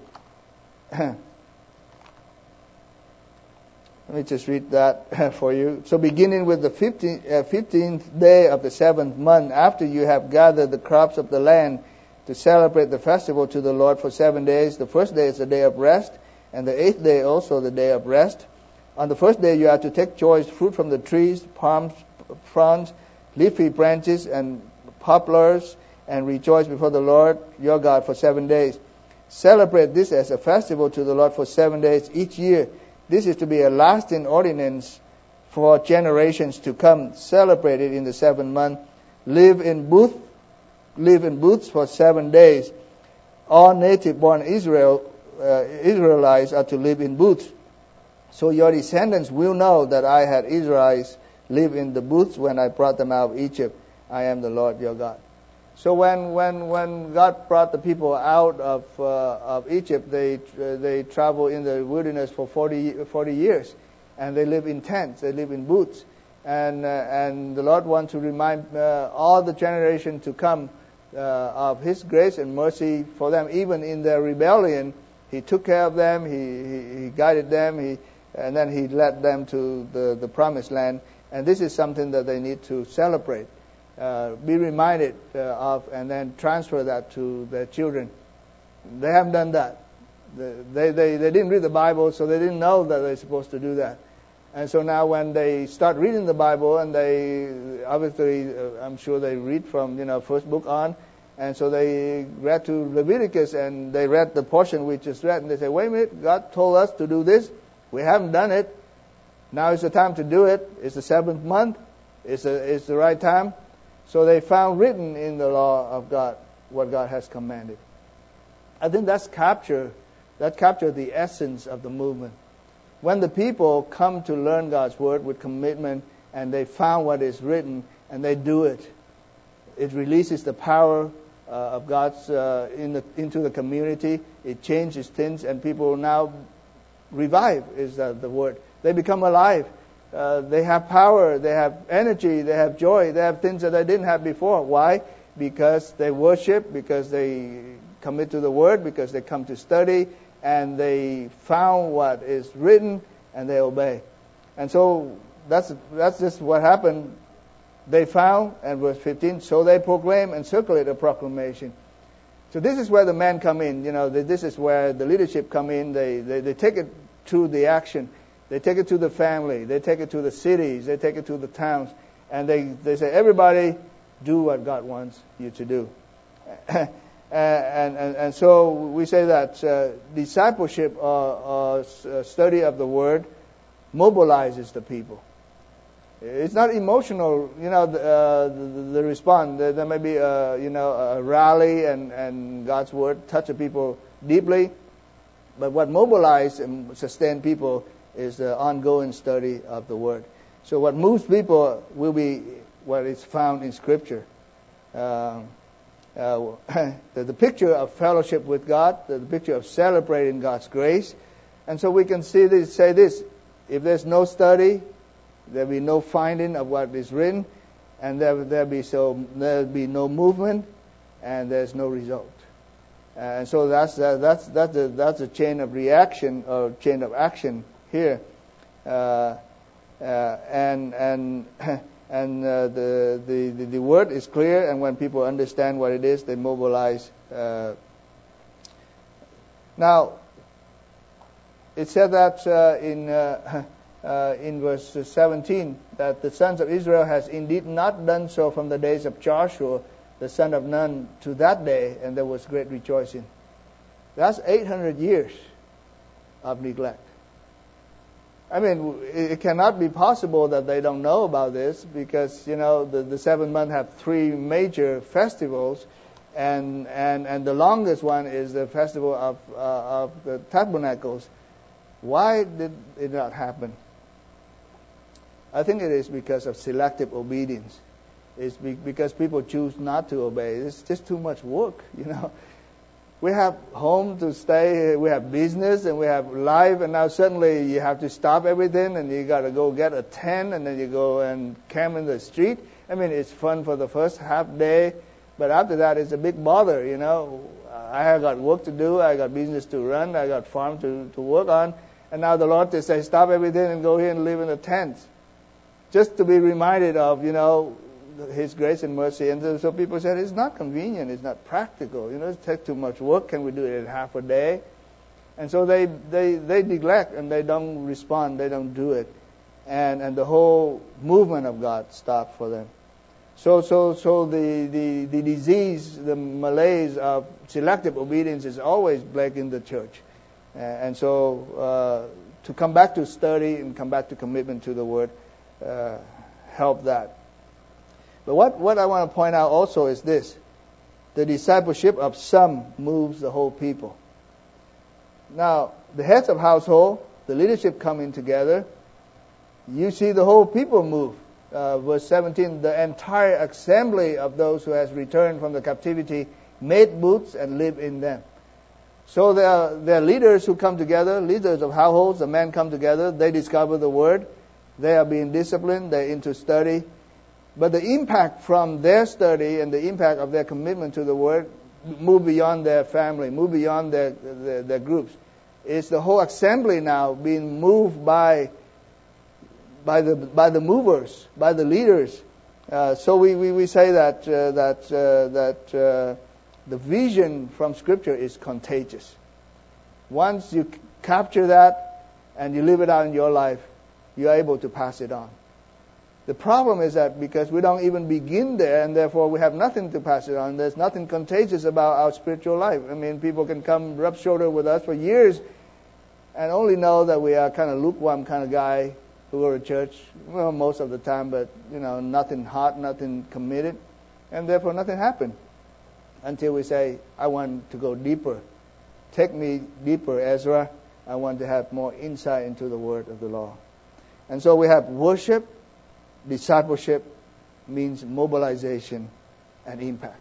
Let me just read that for you. So beginning with the 15th day of the 7th month, after you have gathered the crops of the land to celebrate the festival to the Lord for 7 days, the first day is the day of rest, and the 8th day also the day of rest. On the first day you are to take choice fruit from the trees, palms, fronds, leafy branches, and poplars, and rejoice before the Lord your God for 7 days. Celebrate this as a festival to the Lord for 7 days each year. This is to be a lasting ordinance for generations to come. Celebrate it in the 7th month. Live in booths for 7 days. All native-born Israelites are to live in booths. So your descendants will know that I had Israelites live in the booths when I brought them out of Egypt. I am the Lord your God. So when God brought the people out of Egypt, they traveled in the wilderness for 40 years, and they live in tents, they live in booths, and the Lord wants to remind all the generation to come of His grace and mercy for them, even in their rebellion. He took care of them, He guided them, and then He led them to the promised land. And this is something that they need to celebrate. Be reminded of, and then transfer that to their children. They haven't done that. They didn't read the Bible, so they didn't know that they're supposed to do that. And so now when they start reading the Bible, and they obviously, I'm sure they read from, first book on, and so they read to Leviticus, and they read the portion we just read, and they say, wait a minute, God told us to do this. We haven't done it. Now is the time to do it. It's the 7th month. It's the right time. So they found written in the law of God what God has commanded. I think that captured the essence of the movement. When the people come to learn God's Word with commitment, and they found what is written, and they do it, it releases the power of God's into the community. It changes things, and people now revive is the word. They become alive. They have power. They have energy. They have joy. They have things that they didn't have before. Why? Because they worship, because they commit to the Word, because they come to study, and they found what is written, and they obey. And so that's just what happened. They found, and verse 15, so they proclaim and circulate a proclamation. So this is where the men come in. This is where the leadership come in. They take it to the action. They take it to the family. They take it to the cities. They take it to the towns. And they say, everybody do what God wants you to do. And so we say that discipleship or study of the Word mobilizes the people. It's not emotional, the response. There may be a rally and God's Word touch the people deeply. But what mobilizes and sustains people is the ongoing study of the Word. So what moves people will be what is found in Scripture. The picture of fellowship with God, the picture of celebrating God's grace. And so we can say this, if there's no study, there'll be no finding of what is written, and there'll be no movement, and there's no result. And so that's a chain of reaction or chain of action here, and the word is clear, and when people understand what it is, they mobilize. Now, it said that in verse 17 that the sons of Israel has indeed not done so from the days of Joshua, the son of Nun, to that day, and there was great rejoicing. That's 800 years of neglect. I mean, it cannot be possible that they don't know about this, because the 7th month have 3 major festivals, and the longest one is the festival of the Tabernacles. Why did it not happen? I think it is because of selective obedience. It's because people choose not to obey. It's just too much work, We have home to stay, we have business, and we have life, and now suddenly you have to stop everything, and you got to go get a tent, and then you go and camp in the street. I mean, it's fun for the first half day, but after that it's a big bother, I have got work to do, I got business to run, I got farm to work on, and now the Lord just says, stop everything and go here and live in a tent. Just to be reminded of, His grace and mercy. And so people said, it's not convenient, it's not practical, it takes too much work, can we do it in half a day? And so they neglect, and they don't respond, they don't do it. And the whole movement of God stopped for them. So the disease, the malaise of selective obedience is always plaguing the church. And so to come back to study and come back to commitment to the Word help that. But what I want to point out also is this. The discipleship of some moves the whole people. Now, the heads of household, the leadership coming together, you see the whole people move. Verse 17, the entire assembly of those who has returned from the captivity made booths and live in them. So there are leaders who come together, leaders of households, the men come together, they discover the Word, they are being disciplined, they're into study. But the impact from their study and the impact of their commitment to the Word move beyond their family, move beyond their groups. It's the whole assembly now being moved by the movers, by the leaders. So we say that the vision from Scripture is contagious. Once you capture that and you live it out in your life, you are able to pass it on. The problem is that because we don't even begin there, and therefore we have nothing to pass it on, there's nothing contagious about our spiritual life. I mean, people can come rub shoulder with us for years and only know that we are kind of lukewarm kind of guy who go to church, well, most of the time, but, nothing hot, nothing committed, and therefore nothing happened until we say, I want to go deeper. Take me deeper, Ezra. I want to have more insight into the word of the Lord. And so we have worship. Discipleship means mobilization and impact.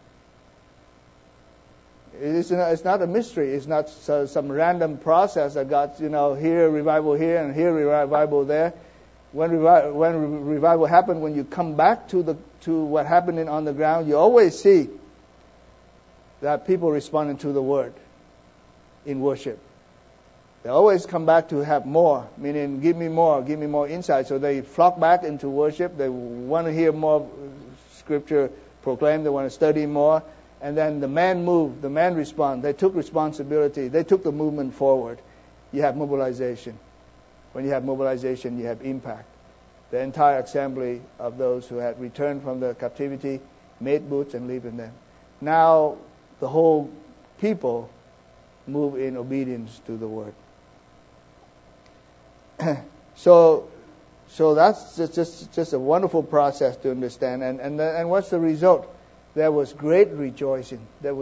It's not a mystery. It's not some random process that got, here revival here and here revival there. When revival happens, when you come back to what happened on the ground, you always see that people responding to the word in worship. They always come back to have more, meaning give me more insight. So they flock back into worship. They want to hear more scripture proclaimed. They want to study more. And then the man moved, the man responded. They took responsibility. They took the movement forward. You have mobilization. When you have mobilization, you have impact. The entire assembly of those who had returned from the captivity made booths and lived in them. Now the whole people move in obedience to the word. So that's just a wonderful process to understand. And what's the result? There was great rejoicing.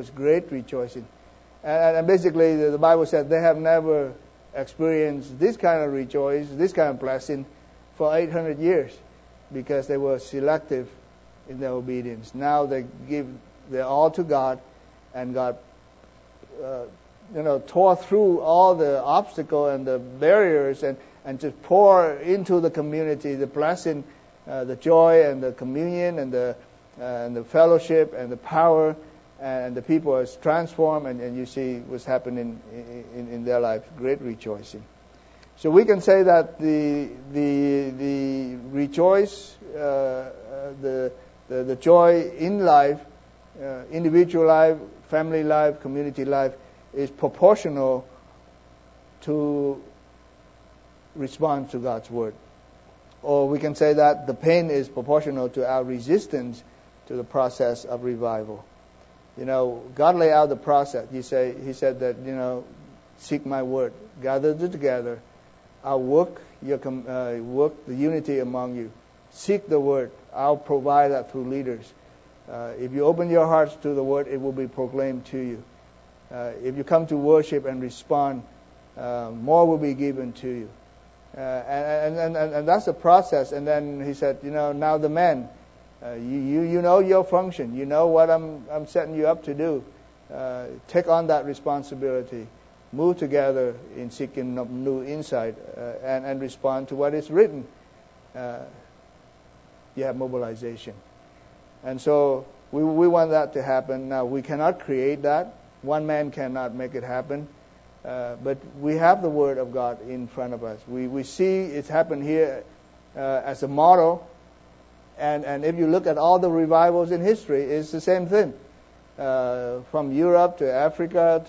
And basically the Bible said they have never experienced this kind of this kind of blessing for 800 years because they were selective in their obedience. Now they give their all to God, and God tore through all the obstacles and the barriers and just pour into the community the blessing, the joy and the communion and the fellowship and the power, and the people are transformed, and you see what's happening in their life, great rejoicing. So we can say that the rejoice, the joy in life, individual life, family life, community life, is proportional to respond to God's word. Or we can say that the pain is proportional to our resistance to the process of revival. God laid out the process. He said that, seek my word, gather it together. I'll work the unity among you. Seek the word. I'll provide that through leaders. If you open your hearts to the word, it will be proclaimed to you. If you come to worship and respond, more will be given to you. And that's the process. And then he said, now the men, you know your function. You know what I'm setting you up to do. Take on that responsibility. Move together in seeking new insight and respond to what is written. You have mobilization. And so we want that to happen. Now, we cannot create that. One man cannot make it happen. But we have the Word of God in front of us. We see it's happened here as a model. And if you look at all the revivals in history, it's the same thing. From Europe to Africa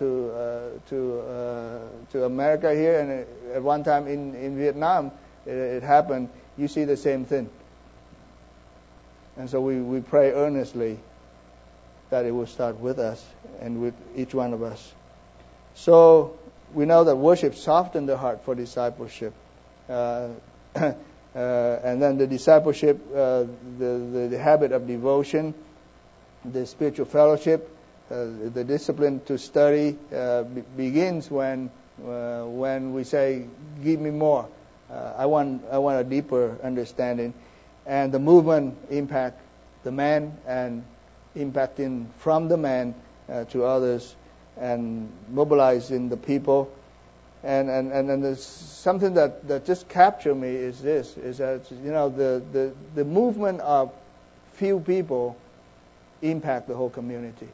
to America here, and at one time in Vietnam, it happened. You see the same thing. And so we pray earnestly that it will start with us and with each one of us. So we know that worship softens the heart for discipleship. And then the discipleship, the habit of devotion, the spiritual fellowship, the discipline to study begins when we say, "Give me more. I want a deeper understanding," and the movement impact the man and impacting from the man to others and mobilizing the people. And there's something that just captured me is that the movement of few people impact the whole community.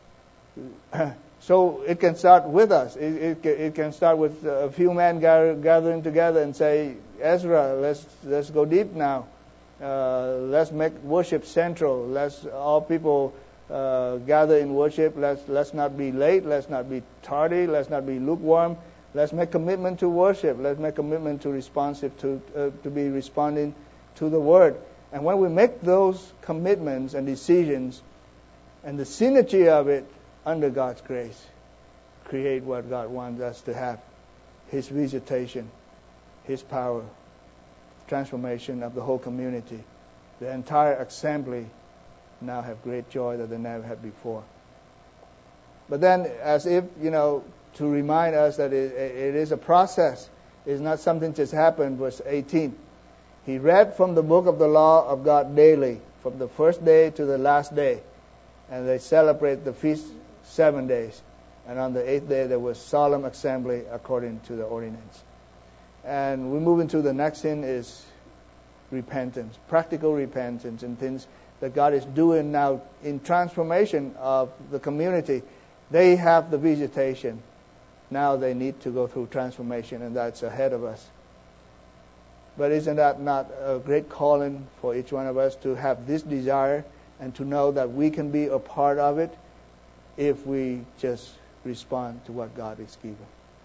So it can start with us. It can start with a few men gathering together and say, "Ezra, let's go deep now. Let's make worship central. Let's all people gather in worship. Let's not be late. Let's not be tardy. Let's not be lukewarm. Let's make commitment to worship. Let's make commitment to responsive to be responding to the Word. And when we make those commitments and decisions, and the synergy of it under God's grace, create what God wants us to have: His visitation, His power, transformation of the whole community. The entire assembly now have great joy that they never had before. But then, as if, to remind us that it is a process. It's not something just happened. Verse 18. He read from the book of the law of God daily, from the first day to the last day. And they celebrate the feast 7 days. And on the 8th day there was solemn assembly according to the ordinance. And we move into the next thing is repentance, practical repentance, and things that God is doing now in transformation of the community. They have the visitation. Now they need to go through transformation, and that's ahead of us. But isn't that not a great calling for each one of us to have this desire and to know that we can be a part of it if we just respond to what God is giving?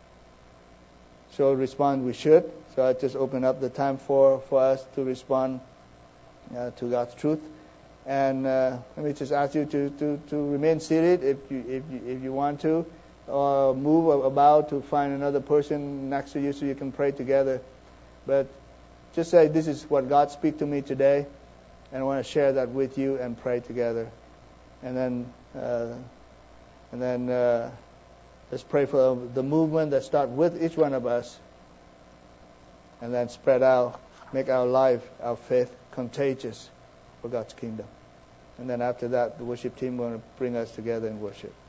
So respond we should. So I just open up the time for us to respond to God's truth. And let me just ask you to remain seated if you want to, or move about to find another person next to you so you can pray together. But just say, this is what God speak to me today, and I want to share that with you and pray together. And then let's pray for the movement that start with each one of us, and then spread out, make our life, our faith contagious for God's kingdom. And then after that, the worship team will bring us together in worship.